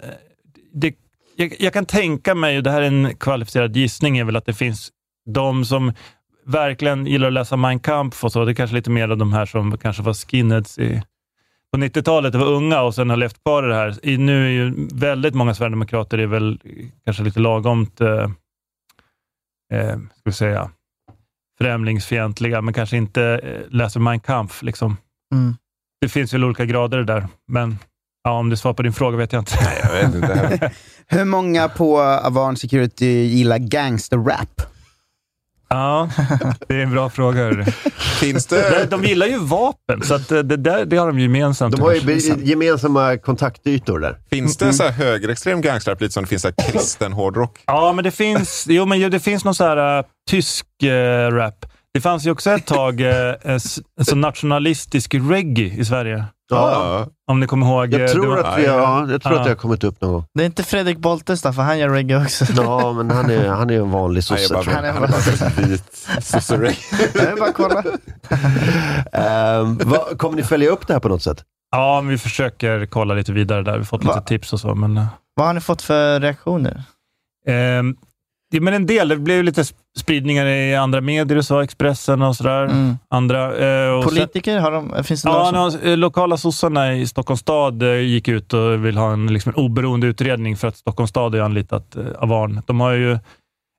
Jag kan tänka mig, och det här är en kvalificerad gissning, är väl att det finns de som verkligen gillar att läsa Mein Kampf och så. Det är kanske lite mer av de här som kanske var skinheads på 90-talet, det var unga och sen har levt kvar i det här. Nu är ju väldigt många sverigedemokrater är väl kanske lite lagomt ska vi säga främlingsfientliga, men kanske inte läser Mein Kampf liksom. Det finns väl olika grader där, men om det svar på din fråga vet jag inte. Nej, jag vet inte. Hur många på Avarn Security gillar gangster-rap? Ja, det är en bra fråga. Finns det... De gillar ju vapen, så att det har de gemensamt. De har ju gemensamma kontaktytor där. Finns det så här högerextrem gangsterrap, lite som det finns så här kristen hårdrock? Ja, men det finns det finns någon så här tysk rap. Det fanns ju också ett tag så nationalistisk reggae i Sverige. Ja. Om ni kommer ihåg. Jag tror att det har kommit upp någon gång. Det är inte Fredrik Boltestad, för han gör reggae också. Ja, men han är en vanlig sosse. Han är bara vit sosse-reggae. Jag vill bara kolla. Kommer ni följa upp det här på något sätt? Ja, men vi försöker kolla lite vidare där. Vi har fått lite tips och så. Men... Vad har ni fått för reaktioner? Men en del, det blev lite spridningar i andra medier och så, Expressen och sådär. Andra, politiker, finns det lokala sossarna i Stockholms stad gick ut och vill ha en oberoende utredning för att Stockholms stad har anlitat Avarn. De har ju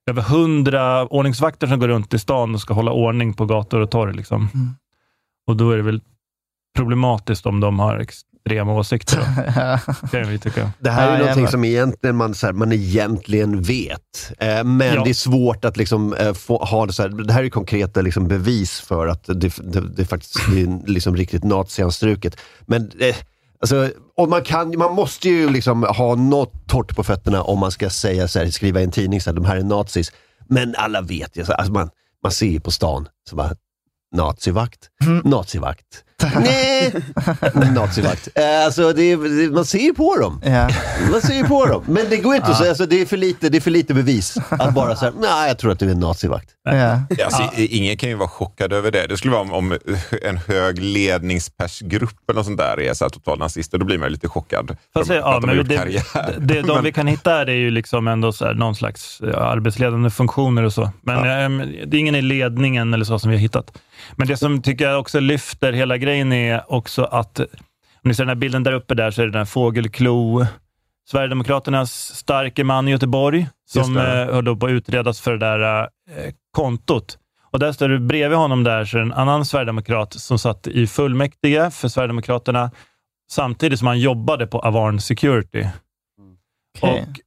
över 100 ordningsvakter som går runt i stan och ska hålla ordning på gator och torg. Liksom. Och då är det väl problematiskt om de har extrema åsikter. Kan vi tycka. Det här är någonting som egentligen man egentligen vet. Men det är svårt att liksom, ha det så här. Det här är konkreta liksom, bevis för att det faktiskt är liksom riktigt nazianstruket. Men alltså, och man måste ju liksom ha något torrt på fötterna om man ska säga så här, skriva i en tidning så här, de här är nazis. Men alla vet ju, alltså, man ser ju på stan så bara nazivakt. Nej, nazivakt. Alltså man ser ju på dem. Man ser ju på dem. Men det går inte att säga, alltså, det är för lite bevis att bara säga, nej, jag tror att du är en nazivakt. Alltså, ingen kan ju vara chockad över det. Det skulle vara om en hög ledningspersgrupp eller något sånt där är så här total nazister, då blir man ju lite chockad. Fast de vi kan hitta är ju liksom ändå så här, någon slags arbetsledande funktioner och så. Men det är ingen i ledningen eller så som vi har hittat. Men det som tycker jag också lyfter hela grejen är också att, om ni ser den här bilden där uppe där, så är det den här Fågelklo, Sverigedemokraternas starke man i Göteborg som höll på att utredas för det där kontot. Och där står det bredvid honom där så en annan Sverigedemokrat som satt i fullmäktige för Sverigedemokraterna samtidigt som han jobbade på Avarn Security. Okay. Och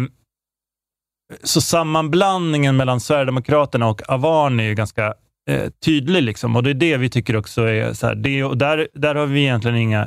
så sammanblandningen mellan Sverigedemokraterna och Avarn är ju ganska tydlig liksom, och det är det vi tycker också är så här, det, och där har vi egentligen inga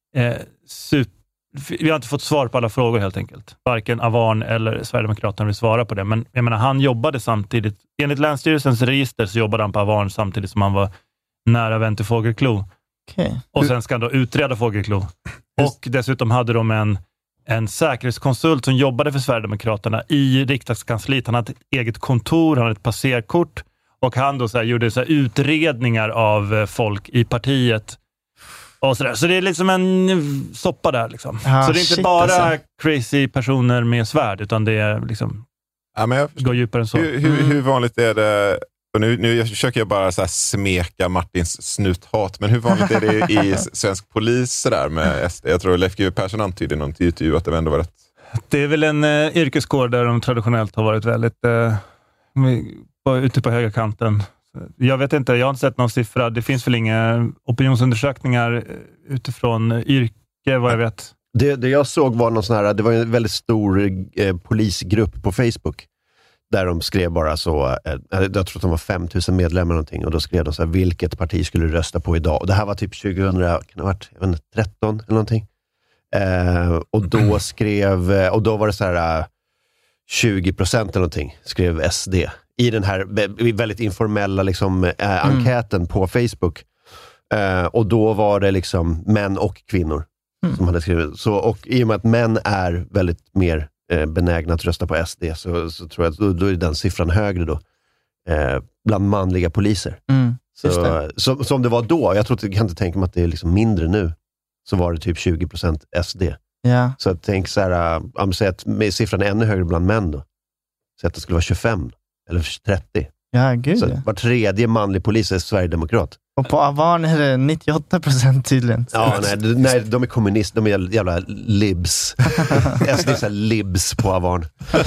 vi har inte fått svar på alla frågor helt enkelt. Varken Avarn eller Sverigedemokraterna vill svara på det, men jag menar, han jobbade samtidigt, enligt Länsstyrelsens register så jobbade han på Avarn samtidigt som han var nära vän till Fågelklo. Okay. Och sen ska han då utreda Fågelklo. Och dessutom hade de en säkerhetskonsult som jobbade för Sverigedemokraterna i riksdagskansliet. Han hade ett eget kontor, han hade ett passerkort. Och han då så här, gjorde så här utredningar av folk i partiet. Och så där. Så det är liksom en soppa där liksom. Så det är inte bara crazy personer med svärd, utan det är liksom går djupare än så. Hur vanligt är det, och nu försöker jag bara så här smeka Martins snuthat, men hur vanligt är det i svensk polis så där med SD? Jag tror Leif G.W. Persson antydde i någon intervju att det ändå var rätt. Det är väl en yrkeskår där de traditionellt har varit väldigt ute på höga kanten. Jag vet inte, jag har inte sett någon siffra. Det finns väl inga opinionsundersökningar utifrån yrke, vad jag vet. Det jag såg var någon sån här, det var en väldigt stor polisgrupp på Facebook där de skrev bara så, jag tror att de var 5000 medlemmar någonting, och då skrev de så här, vilket parti skulle du rösta på idag? Och det här var typ 2013 eller någonting. Och då och då var det så här 20% eller någonting skrev SD i den här väldigt informella liksom, enkäten på Facebook. Och då var det liksom män och kvinnor som hade skrivit. Så, och i och med att män är väldigt mer benägna att rösta på SD, så tror jag att då är den siffran högre då. Bland manliga poliser. Så som det var då, jag kan inte tänka mig att det är liksom mindre nu, så var det typ 20% SD. Ja. Så jag tänker så här, om säger att siffran är ännu högre bland män då. Så att det skulle vara 25 eller 30. Ja, gud. Så var tredje manlig polis är Sverigedemokrat. Och på Avarn är det 98% tydligen. Ja, nej, de är kommunister, de är jävla libs. SD är så här libs på Avarn.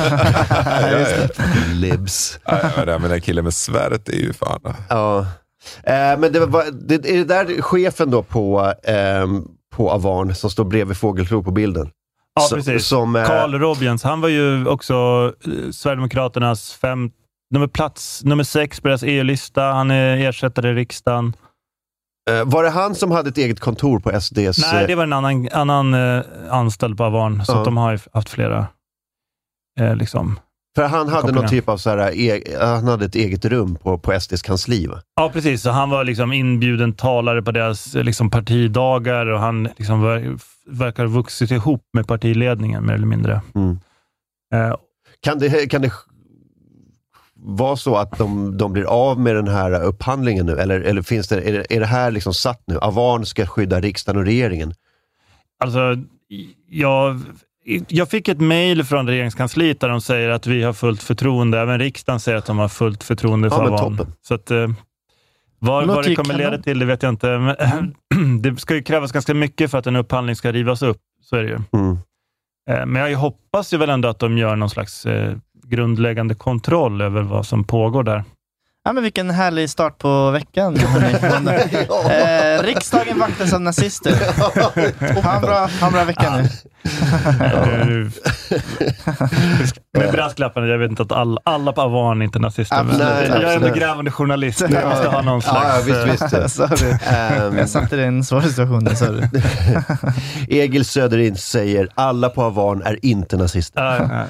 Libs. Ja, det med den killen med svärdet är ju fan. Ja. Men är det där chefen då på Avarn som står bredvid Fågelklo på bilden? Ja, precis. Carl Robjens, han var ju också Sverigedemokraternas nummer 6 på deras EU-lista. Han är ersättare i riksdagen. Var det han som hade ett eget kontor på SDs? Nej, det var en annan anställd på Avarn. Så att de har ju haft flera liksom. För han hade någon typ av så här, han hade ett eget rum på SDs kansli, va? Ja, precis. Så han var liksom inbjuden talare på deras liksom partidagar, och han liksom verkar ha vuxit ihop med partiledningen mer eller mindre. Kan det vara så att de blir av med den här upphandlingen nu? Eller finns det, är det här liksom satt nu? Avarn ska skydda riksdagen och regeringen? Alltså, jag fick ett mejl från regeringskansliet där de säger att vi har fullt förtroende. Även riksdagen säger att de har fullt förtroende för Avarn. Så att vad det kommer leda till, det vet jag inte. Men, det ska ju krävas ganska mycket för att en upphandling ska rivas upp. Så är det ju. Men jag hoppas ju väl ändå att de gör någon slags grundläggande kontroll över vad som pågår där. Ja, men vilken härlig start på veckan. Riksdagen vaktas av nazister. Ha en bra vecka nu. Med brasklappen, jag vet inte att alla på Avan är inte nazister. Men jag är en grävande journalist. Jag måste ha någon slags... visst. Jag satte dig i en svår situation. Egil Söderin säger alla på Avan är inte nazister.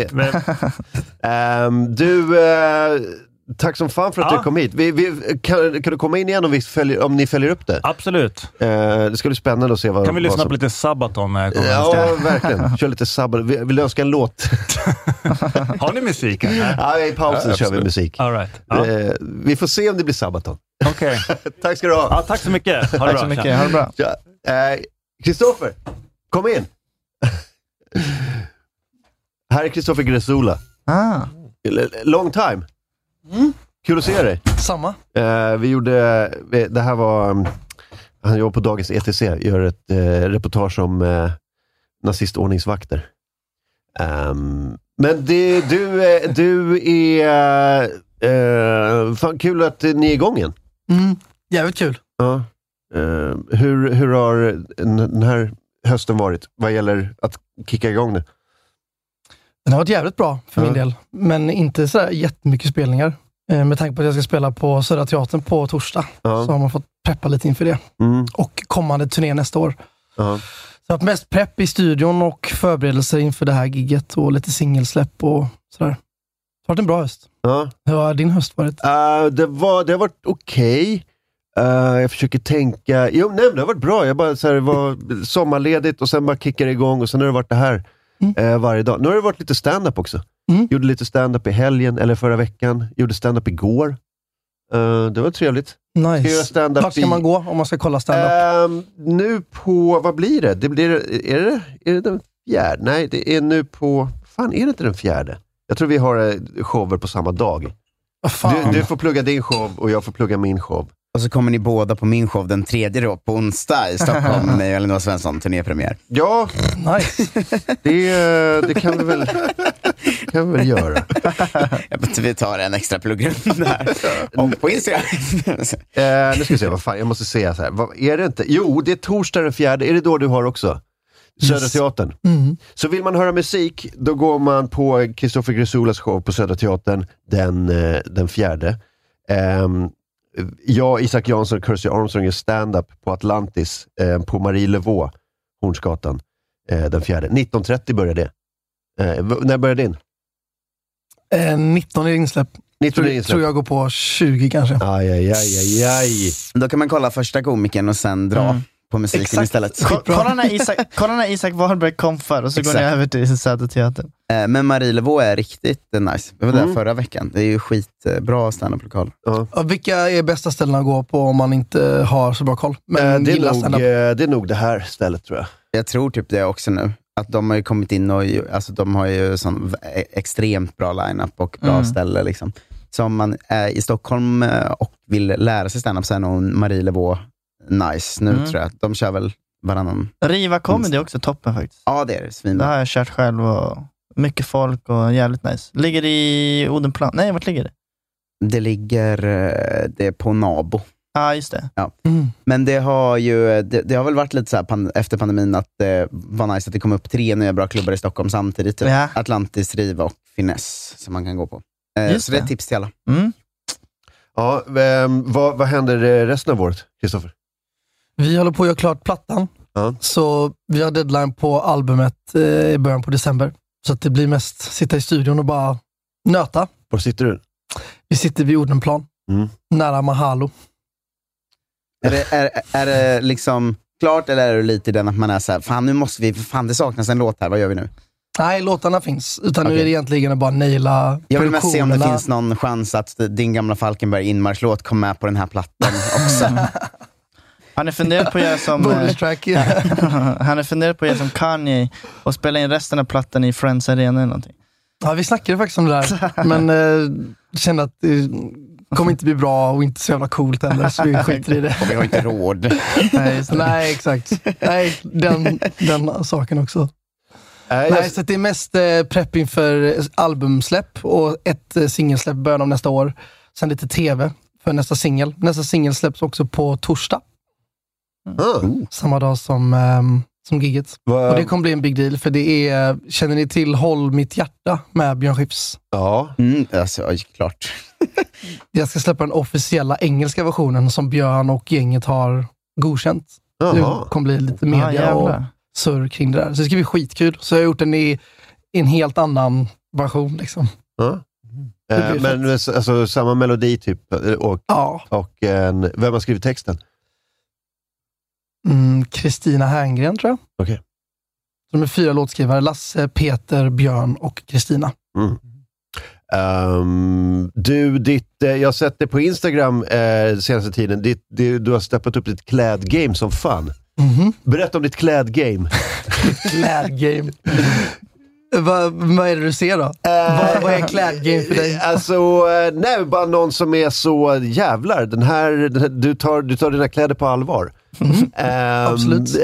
Tack som fan för att du kom hit. Kan du komma in igen om ni följer upp det? Absolut. Det ska bli spännande att se vad... Kan vi lyssna på lite Sabaton? Ja, verkligen. Kör lite Sabaton. Vill du önska en låt? Har ni musik? Ja, i pausen kör vi musik. All right. Vi får se om det blir Sabaton. Okej. Tack ska du ha. Tack så mycket. Ha det bra. Kristoffer, kom in. Här är Kristoffer Gresula. Long time. Kul att se dig. Samma. Vi gjorde, det här var, han jobbar på Dagens ETC, gör ett reportage om nazistordningsvakter. Men du är fan kul att ni är igång igen. Jävligt kul. Ja. Hur har den här hösten varit vad gäller att kicka igång det? Den har varit jävligt bra för min del. Men inte så jättemycket spelningar. Med tanke på att jag ska spela på Södra Teatern på torsdag. Så har man fått preppa lite inför det. Och kommande turné nästa år. Så jag har haft mest prepp i studion och förberedelser inför det här gigget. Och lite singelsläpp och sådär. Det har varit en bra höst. Hur har din höst varit? Det har varit okej. Jag försöker tänka... det har varit bra. Jag bara var sommarledigt och sen bara kickade igång. Och sen har det varit det här varje dag. Nu har det varit lite stand-up också. Gjorde lite stand-up i helgen eller förra veckan. Gjorde stand-up igår. Det var trevligt. Nice. Vart ska man gå om man ska kolla stand-up? Nu på... Vad blir det? Är det den fjärde? Nej, det är nu på... Fan, är det inte den fjärde? Jag tror vi har shower på samma dag. Du får plugga din show och jag får plugga min show. Och så kommer ni båda på min show den 3:e då, på onsdag i Stockholm med Elinor Svensson, turnépremiär. Ja, nice. Det kan vi väl göra. Vi tar en extra pluggrunda där. Och på Instagram. Nu ska vi se, vad fan, jag måste säga så här. Är det inte? Jo, det är torsdag den 4:e. Är det då du har också? Södra Teatern. Så vill man höra musik, då går man på Kristoffer Gresulas show på Södra Teatern den 4:e. Jag, Isak Jansson och Kirsty Armstrong är stand-up på Atlantis på Marie Levaux, Hornsgatan, den 4:e. 19.30 börjar det. När börjar din? 19 är insläpp. Tror jag går på 20 kanske. Aj. Då kan man kolla första komikern och sen dra på musiken istället. Kolla när Isak Wahlberg kom för och så går ni över till Södra Teatern. Men Marie Levaux är riktigt nice. Jag var där förra veckan. Det är ju skitbra stand-up-lokal. Vilka är bästa ställena att gå på om man inte har så bra koll? Men det är nog det här stället, tror jag. Jag tror typ det också nu. Att de har ju kommit in och de har ju sån extremt bra line-up och bra ställe liksom. Så om man är i Stockholm och vill lära sig stand-up så är nog Marie Levaux nice nu, tror jag. De kör väl varannan. Riva Comedy är också toppen faktiskt. Ja, det är det. Svinbra. Det har jag kört själv och mycket folk och jävligt nice. Ligger i Odenplan? Nej, vart ligger det? Det ligger på Nabo. Ja, just det. Ja. Men det har väl varit lite så här efter pandemin att det var nice att det kom upp 3 nya bra klubbar i Stockholm samtidigt. Typ. Atlantis, Riva och Finess som man kan gå på. Så det är ett tips till alla. Ja, vad händer resten av året, Kristoffer? Vi håller på att göra klart plattan. Så vi har deadline på albumet i början på december. Så att det blir mest sitta i studion och bara nöta. Var sitter du? Vi sitter vid Odenplan. Nära Mahalo. Är det liksom klart eller är det lite i den att man är så här, fan nu måste vi, fan det saknas en låt här, vad gör vi nu? Nej, låtarna finns. Utan nu är det egentligen att bara naila. Jag vill mest se om det finns någon chans att din gamla Falkenberg inmarschlåt kommer med på den här plattan också. Han är funderat på att göra som han är funderat på att göra som Kanye och spela in resten av plattan i Friends Arena eller någonting. Ja, vi snackade faktiskt om det där. Men kände att det kommer inte bli bra och inte så jävla coolt heller, så vi skiter i det. Och vi har inte råd. Nej, exakt. Nej, den saken också. Nej, så det är mest prepp inför albumsläpp och ett singelsläpp början av nästa år. Sen lite tv för nästa singel. Nästa singel släpps också på torsdag. Samma dag som gigget. Och det kommer bli en big deal, för det är, känner ni till Håll mitt hjärta med Björn Skifs? Ja. Alltså, klart. Jag ska släppa den officiella engelska versionen som Björn och gänget har godkänt. Det kommer bli lite media och surr kring det där. Så det ska bli skitkul. Så jag har gjort den i en helt annan version liksom. Men alltså, samma melodi typ och vem har skrivit texten? Kristina Herngren tror jag. Okej. De är 4 låtskrivare. Lasse, Peter, Björn och Kristina. Jag har sett det på Instagram senaste tiden. Du har steppat upp ditt klädgame som fan. Berätta om ditt klädgame. Klädgame. Vad är det du ser då? Vad är klädgame för dig? Alltså, nej, bara någon som är så jävlar. Du tar dina kläder på allvar. Absolut.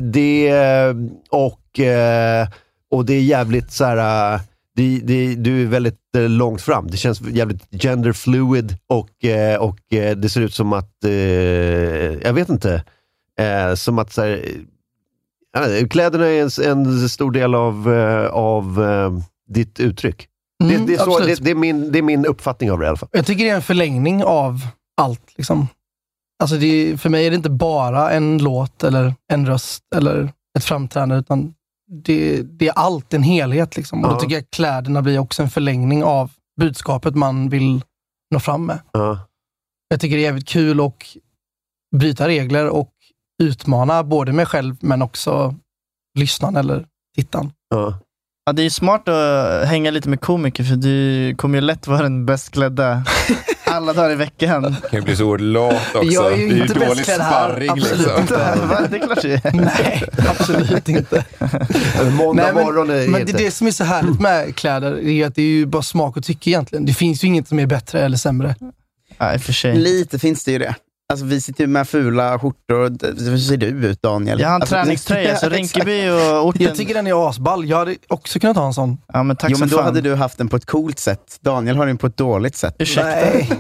Och det är jävligt så här. Du är väldigt långt fram. Det känns jävligt genderfluid och det ser ut som att jag vet inte, som att så här, kläderna är en stor del av ditt uttryck. Det är min uppfattning av det i alla fall. Jag tycker det är en förlängning av allt liksom. Alltså för mig är det inte bara en låt eller en röst eller ett framträdande, utan det är allt, en helhet liksom. Och då tycker jag kläderna blir också en förlängning av budskapet man vill nå fram med. Jag tycker det är jävligt kul att bryta regler och utmana både mig själv men också lyssnaren eller tittaren. Ja, det är smart att hänga lite med komiker, för du kommer ju lätt vara den bäst klädda alla dagar i veckan. Det kan ju bli så lat också. Jag är ju det är inte ju dålig sparring liksom. Det är klart det. Nej, absolut inte. Men det som är så härligt med kläder är att det är ju bara smak och tycke egentligen. Det finns ju inget som är bättre eller sämre. Nej, för sig. Lite finns det ju det. Alltså vi sitter ju med fula skjortor. Hur ser du ut, Daniel? Jag har en träningströja, så Rinkeby och orten. Jag tycker den är asball. Jag hade också kunnat ha en sån. Ja, men tack men då fan. hade du haft den på ett coolt sätt. Daniel har den på ett dåligt sätt. Ursäkta. Nej.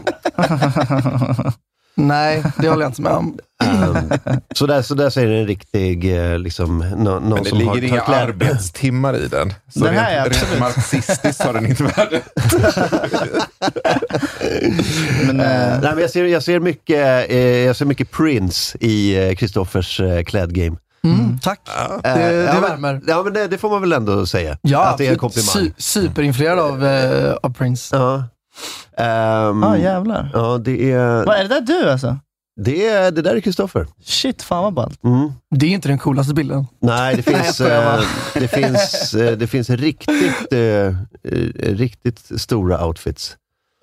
Nej, det håller jag inte med om. Så där säger en riktig liksom, någon men det som ligger inga arbetstimmar i den. Så den här är rent marxistiskt har den inte värde. Nej, men jag ser mycket Prince i Kristoffers klädgame. Tack. Det värmer. Ja, men det får man väl ändå säga. Ja, att det är en komplimang. Superinfluerad av Prince. Jävlar. Ja, det är... Vad är det där du alltså? Det där är Kristoffer. Shit, fan vad ballt. Det är inte den coolaste bilden. Nej, det finns riktigt stora outfits.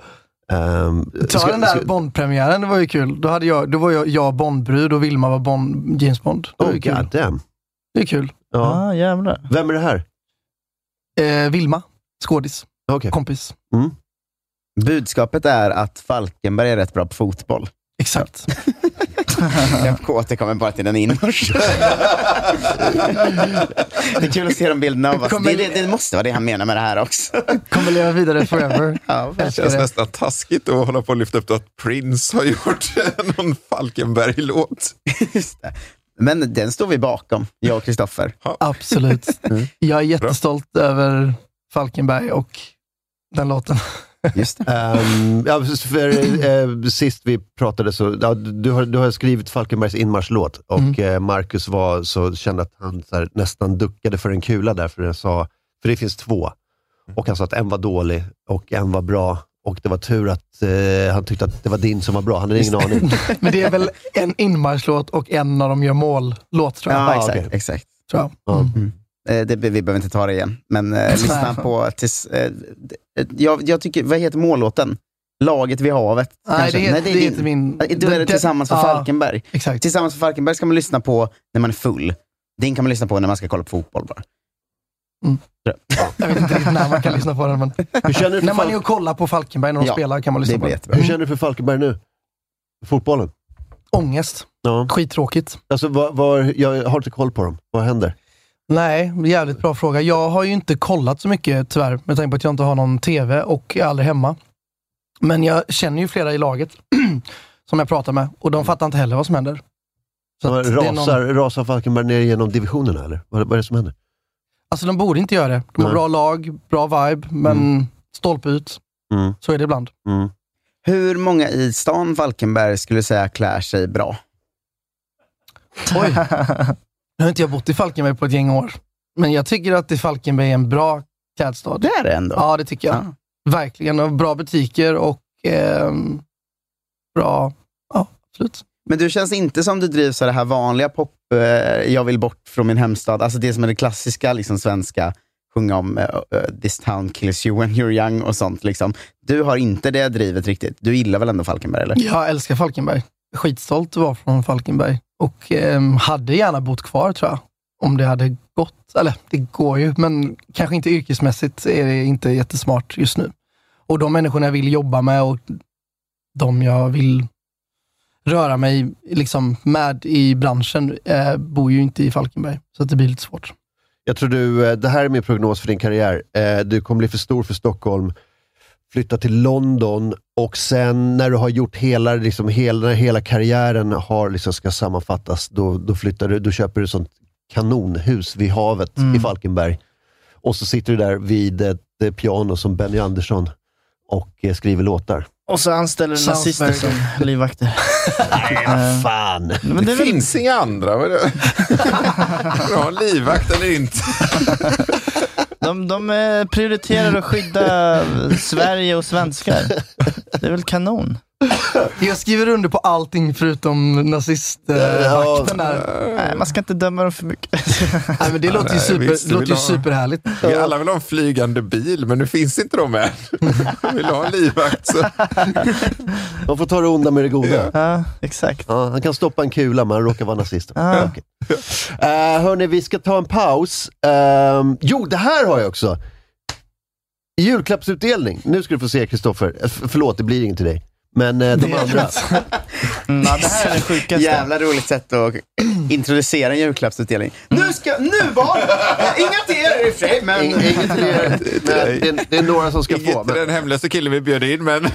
Ta den där Bond-premiären, det var ju kul. Då var jag Bond-brud och Vilma var James Bond. Det var ju kul. God damn. Det är kul. Ja, jävlar. Vem är det här? Vilma, skådis. Okay. Kompis. Budskapet är att Falkenberg är rätt bra på fotboll. Exakt. Jag återkommer bara till den inmars. Det är kul att se de bilderna av oss. Det måste vara det han menar med det här också. Kommer leva vidare forever. Ja, det känns nästan taskigt att hålla på och lyfta upp att Prince har gjort någon Falkenberg-låt. Just det. Men den står vi bakom, jag och Kristoffer. Absolut. Jag är jättestolt över Falkenberg och den låten. Just det. Sist vi pratade så du har skrivit Falkenbergs inmarschlåt och Marcus var så kände att han så här, nästan duckade för en kula där, för det finns 2 och han sa att en var dålig och en var bra, och det var tur att han tyckte att det var din som var bra. Han hade ingen aning. Men det är väl en inmarschlåt och en av dem gör mål-låt, tror jag. Ja, exakt. Tror jag. Vi behöver inte ta det igen. Men lyssna på jag tycker, vad heter mållåten? Laget vid havet. Nej, det är inte min. Du är det Tillsammans för Falkenberg. Exakt. Tillsammans för Falkenberg ska man lyssna på när man är full. Den kan man lyssna på när man ska kolla på fotboll bara. Jag vet inte riktigt när man kan lyssna på den, men när man är och kollar på Falkenberg när de spelar kan man lyssna på den. Hur känner du för Falkenberg nu? Fotbollen? Ångest. Ja. Skittråkigt. Alltså, jag har inte koll på dem. Vad händer? Nej, jävligt bra fråga. Jag har ju inte kollat så mycket tyvärr, med tanke på att jag inte har någon tv och är aldrig hemma. Men jag känner ju flera i laget som jag pratar med och de fattar inte heller vad som händer. Så rasar Falkenberg ner genom divisionerna eller? Vad är det som händer? Alltså de borde inte göra det. De har bra lag, bra vibe, men stolpe ut. Så är det ibland. Hur många i stan Falkenberg skulle säga klär sig bra? Oj. Nu har inte jag bott i Falkenberg på ett gäng år. Men jag tycker att Falkenberg är en bra klädstad. Det är det ändå? Ja, det tycker jag. Verkligen. Och bra butiker och bra... Ja, absolut. Men du känns inte som du drivs av det här vanliga pop, jag vill bort från min hemstad. Alltså det som är det klassiska liksom, svenska, sjunga om this town kills you when you're young och sånt. Liksom. Du har inte det drivet riktigt. Du gillar väl ändå Falkenberg, eller? Jag älskar Falkenberg. Skitstolt att vara från Falkenberg. Och hade gärna bott kvar, tror jag. Om det hade gått. Eller, det går ju. Men kanske inte yrkesmässigt är det inte jättesmart just nu. Och de människorna jag vill jobba med och de jag vill röra mig liksom med i branschen bor ju inte i Falkenberg. Så att det blir lite svårt. Jag tror det här är min prognos för din karriär. Du kommer bli för stor för Stockholm. Flytta till London och sen när du har gjort hela karriären har liksom ska sammanfattas, då flyttar du, då köper du sånt kanonhus vid havet i Falkenberg. Och så sitter du där vid ett piano som Benny Andersson och skriver låtar. Och så anställer du nazister som livvakter. Nej, fan. Men det finns inga andra. Bra livvakt eller inte. De prioriterar att skydda Sverige och svenskar. Det är väl kanon. Jag skriver under på allting förutom nazistvakten där. Nej, man ska inte döma dem för mycket. Nej, men det låter ju superhärligt. Vi alla vill ha en flygande bil, men nu finns inte de än. Vill ha en livvakt. Så. Man får ta det onda med det goda. Ja, exakt. Ja, han kan stoppa en kula, men han råkar vara nazist. Okay. Hörrni, vi ska ta en paus. Jo, det här har jag också. Julklappsutdelning. Nu ska du få se, Kristoffer. Förlåt, det blir inget till dig. Men de andra. Ja, det här är det sjukaste. Jävla roligt sätt att introducera en julklappsutdelning. Nu var inga till er i och för sig, men inget till er. Men det är några som ska få. Men den hemlösa killen vi bjöd in, men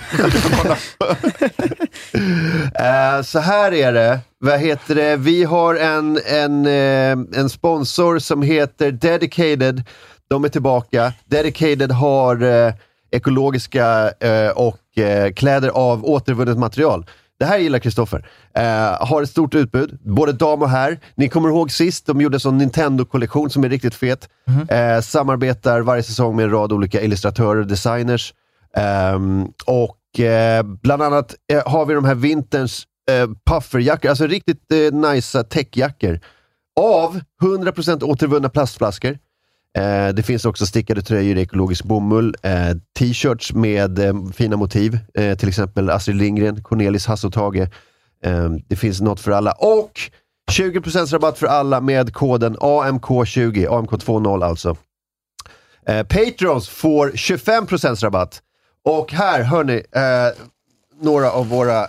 så här är det. Vad heter det? Vi har en sponsor som heter Dedicated. De är tillbaka. Dedicated har ekologiska och kläder av återvunnet material. Det här gillar Kristoffer. Har ett stort utbud, både dam och herr. Ni kommer ihåg sist, de gjorde en sån Nintendo-kollektion som är riktigt fet. Samarbetar varje säsong med en rad olika illustratörer, designers. Och bland annat har vi de här vinterns pufferjackor, alltså riktigt nice techjackor. Av 100% återvunna plastflaskor. Det finns också stickade tröjor i ekologisk bomull, t-shirts med fina motiv, till exempel Astrid Lindgren, Cornelis, Hasse och Tage. Det finns något för alla och 20% rabatt för alla med koden AMK20, AMK20 alltså. Patrons får 25% rabatt. Och här hör ni några av våra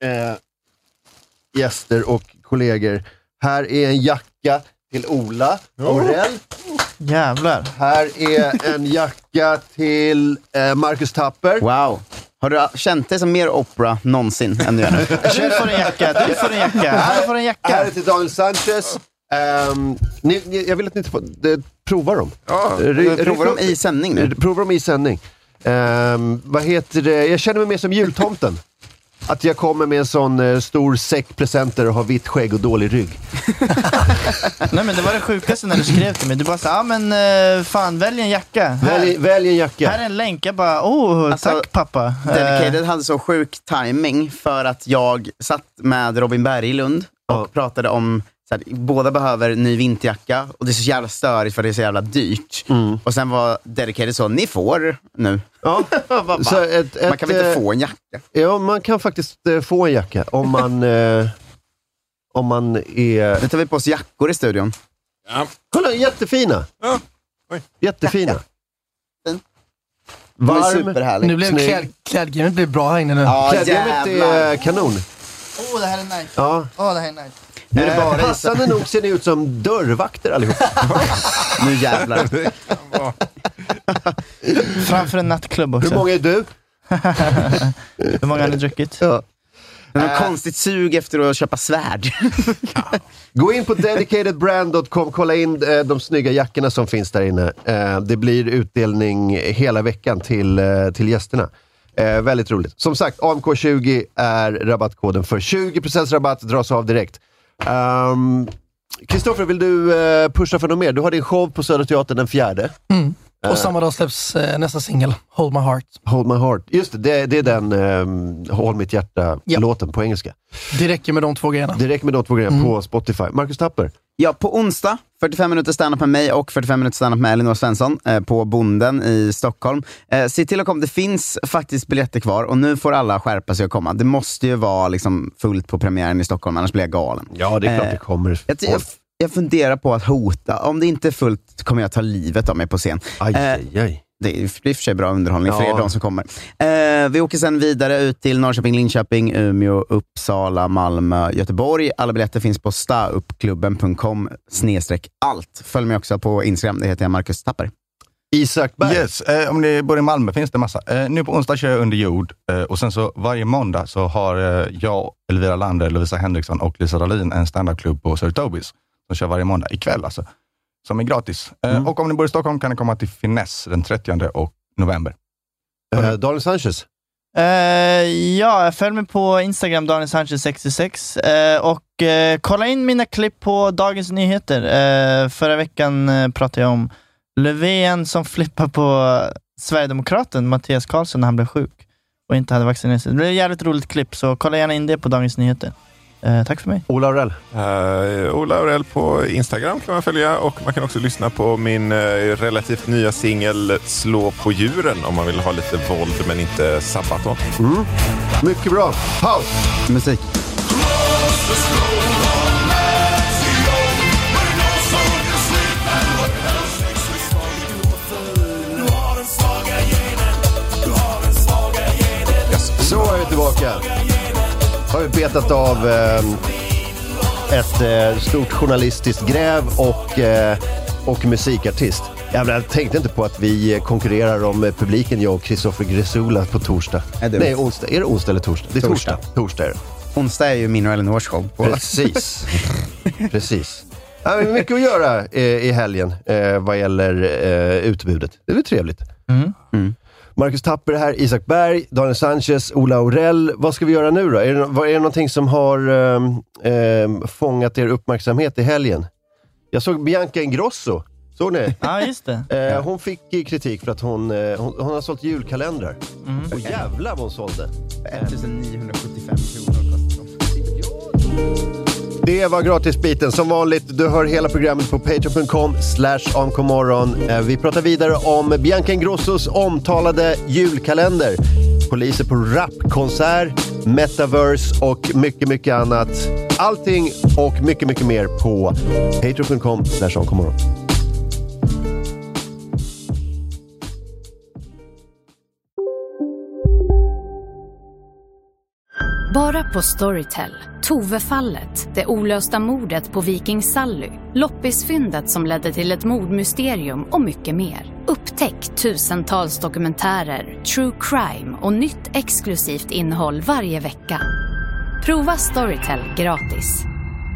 gäster och kollegor. Här är en jacka till Ola Aurell. Jävlar. Här är en jacka till Marcus Tapper. Wow. Har du känt dig som mer opera någonsin än du gör nu? Du får en jacka, du får en jacka, han får en jacka. Här är till Daniel Sanchez. Jag vill att ni provar dem. Provar dem i sändning nu? Provar dem i sändning. Vad heter det? Jag känner mig mer som jultomten. Att jag kommer med en sån stor säck presenter och har vitt skägg och dålig rygg. Nej, men det var det sjukaste när du skrev till mig. Du bara sa, men fan, välj en jacka. Välj en jacka. Här är en länk. Jag bara, tack pappa. Dedicated hade så sjuk timing för att jag satt med Robin Berglund och pratade om så här, båda behöver ny vinterjacka och det är så jävla störigt för det är så jävla dyrt. Och sen var Dedicated så, ni får nu. Ja. Så man kan väl inte få en jacka? Ja, man kan faktiskt få en jacka om man är... Nu tar vi på oss jackor i studion. Ja. Kolla, jättefina. Ja. Oj. Jättefina. Varm. Nu blev klädgamet blir bra här inne nu. Ja, klädgamet är kanon. Det här är nice. Ja. Det här är nice. Nu är det bara passande nog ser ni ut som dörrvakter allihop. Nu jävlar. Framför en nattklubb också. Hur många är du? Hur många har ni druckit? Ja. Något konstigt sug efter att köpa svärd. Gå in på dedicatedbrand.com, kolla in de snygga jackorna som finns där inne. Det blir utdelning hela veckan till gästerna. Väldigt roligt. Som sagt, AMK20 är rabattkoden för 20% rabatt, dras av direkt. Kristoffer, vill du pusha för något mer? Du har din show på Södra Teatern den 4. Och samma dag släpps nästa singel, Hold My Heart. Hold My Heart. Just det är den Håll mitt hjärta-låten på engelska. Det räcker med de 2 grejerna. Det räcker med de 2 grejerna på Spotify. Marcus Tapper. Ja, på onsdag 45 minuter stand-up med mig och 45 minuter stand-up med Elinor Svensson på Bonden i Stockholm. Se till att komma, det finns faktiskt biljetter kvar och nu får alla skärpa sig och komma. Det måste ju vara liksom fullt på premiären i Stockholm, annars blir jag galen. Ja, det är klart det kommer. Jag funderar på att hota. Om det inte är fullt kommer jag ta livet av mig på scen. Aj. Det är för sig bra underhållning för er de som kommer. Vi åker sen vidare ut till Norrköping, Linköping, Umeå, Uppsala, Malmö, Göteborg. Alla biljetter finns på stauppklubben.com/allt. Följ mig också på Instagram, det heter jag Marcus Tapper. Isak Berg. Yes, om ni bor i Malmö finns det massa. Nu på onsdag kör jag Under jord och sen så varje måndag så har jag, Elvira Lander, Lovisa Henriksson och Lisa Dahlin en standardklubb på Södertobis som kör varje måndag ikväll alltså. Som är gratis. Och om ni bor i Stockholm kan ni komma till Finesse den 30 och november. Daniel Sanchez. Jag följ mig på Instagram, Daniel Sanchez 66 och kolla in mina klipp på Dagens Nyheter. Förra veckan pratade jag om Löfven som flippar på Sverigedemokraten Mattias Karlsson när han blev sjuk och inte hade vaccinerat sig. Det blev ett jävligt roligt klipp, så kolla gärna in det på Dagens Nyheter. Tack för mig. Ola Aurell. Ola Aurell på Instagram kan man följa, och man kan också lyssna på min relativt nya singel Slå på djuren om man vill ha lite våld men inte sabaton. Mycket bra. Paus. Musik. Så är vi tillbaka. Har vi betat av ett stort journalistiskt gräv och musikartist. Jag tänkte inte på att vi konkurrerar om publiken, jag och Kristoffer Gresula på torsdag. Nej, onsdag. Är det onsdag eller torsdag? Det är torsdag. Torsdag är det. Onsdag är ju min och Elinors show. Precis. Precis. Ja, vi har mycket att göra i helgen vad gäller utbudet. Det är trevligt. Marcus Tapper här, Isak Berg, Daniel Sanchez, Ola Aurell. Vad ska vi göra nu då? Är det någonting som har fångat er uppmärksamhet i helgen? Jag såg Bianca Ingrosso. Såg ni? Ja, just det. Hon fick kritik för att hon har sålt julkalendrar. Och jävlar vad hon sålde. 1975 kronor. Det var gratisbiten. Som vanligt, du hör hela programmet på patreon.com/ankomorron. Vi pratar vidare om Bianca Ingrossos omtalade julkalender. Poliser på rapkonsert, metaverse och mycket, mycket annat. Allting och mycket, mycket mer på patreon.com/ankomorron. Bara på Storytel. Tove-fallet, det olösta mordet på Viking Sally, loppisfyndet som ledde till ett mordmysterium och mycket mer. Upptäck tusentals dokumentärer, true crime och nytt exklusivt innehåll varje vecka. Prova Storytel gratis.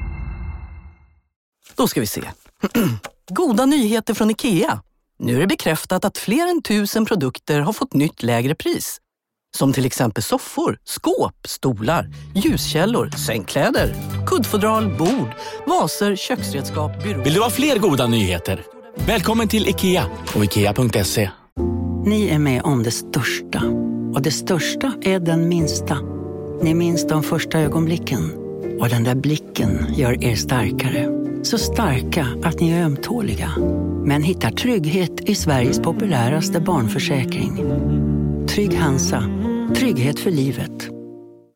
Då ska vi se. Goda nyheter från IKEA. Nu är det bekräftat att fler än 1000 produkter har fått nytt lägre pris. Som till exempel soffor, skåp, stolar, ljuskällor, sängkläder, kuddfodral, bord, vaser, köksredskap, byråer. Vill du ha fler goda nyheter? Välkommen till IKEA och IKEA.se. Ni är med om det största. Och det största är den minsta. Ni minns de första ögonblicken. Och den där blicken gör er starkare. Så starka att ni är ömtåliga. Men hittar trygghet i Sveriges populäraste barnförsäkring. Trygg Hansa. Trygghet för livet.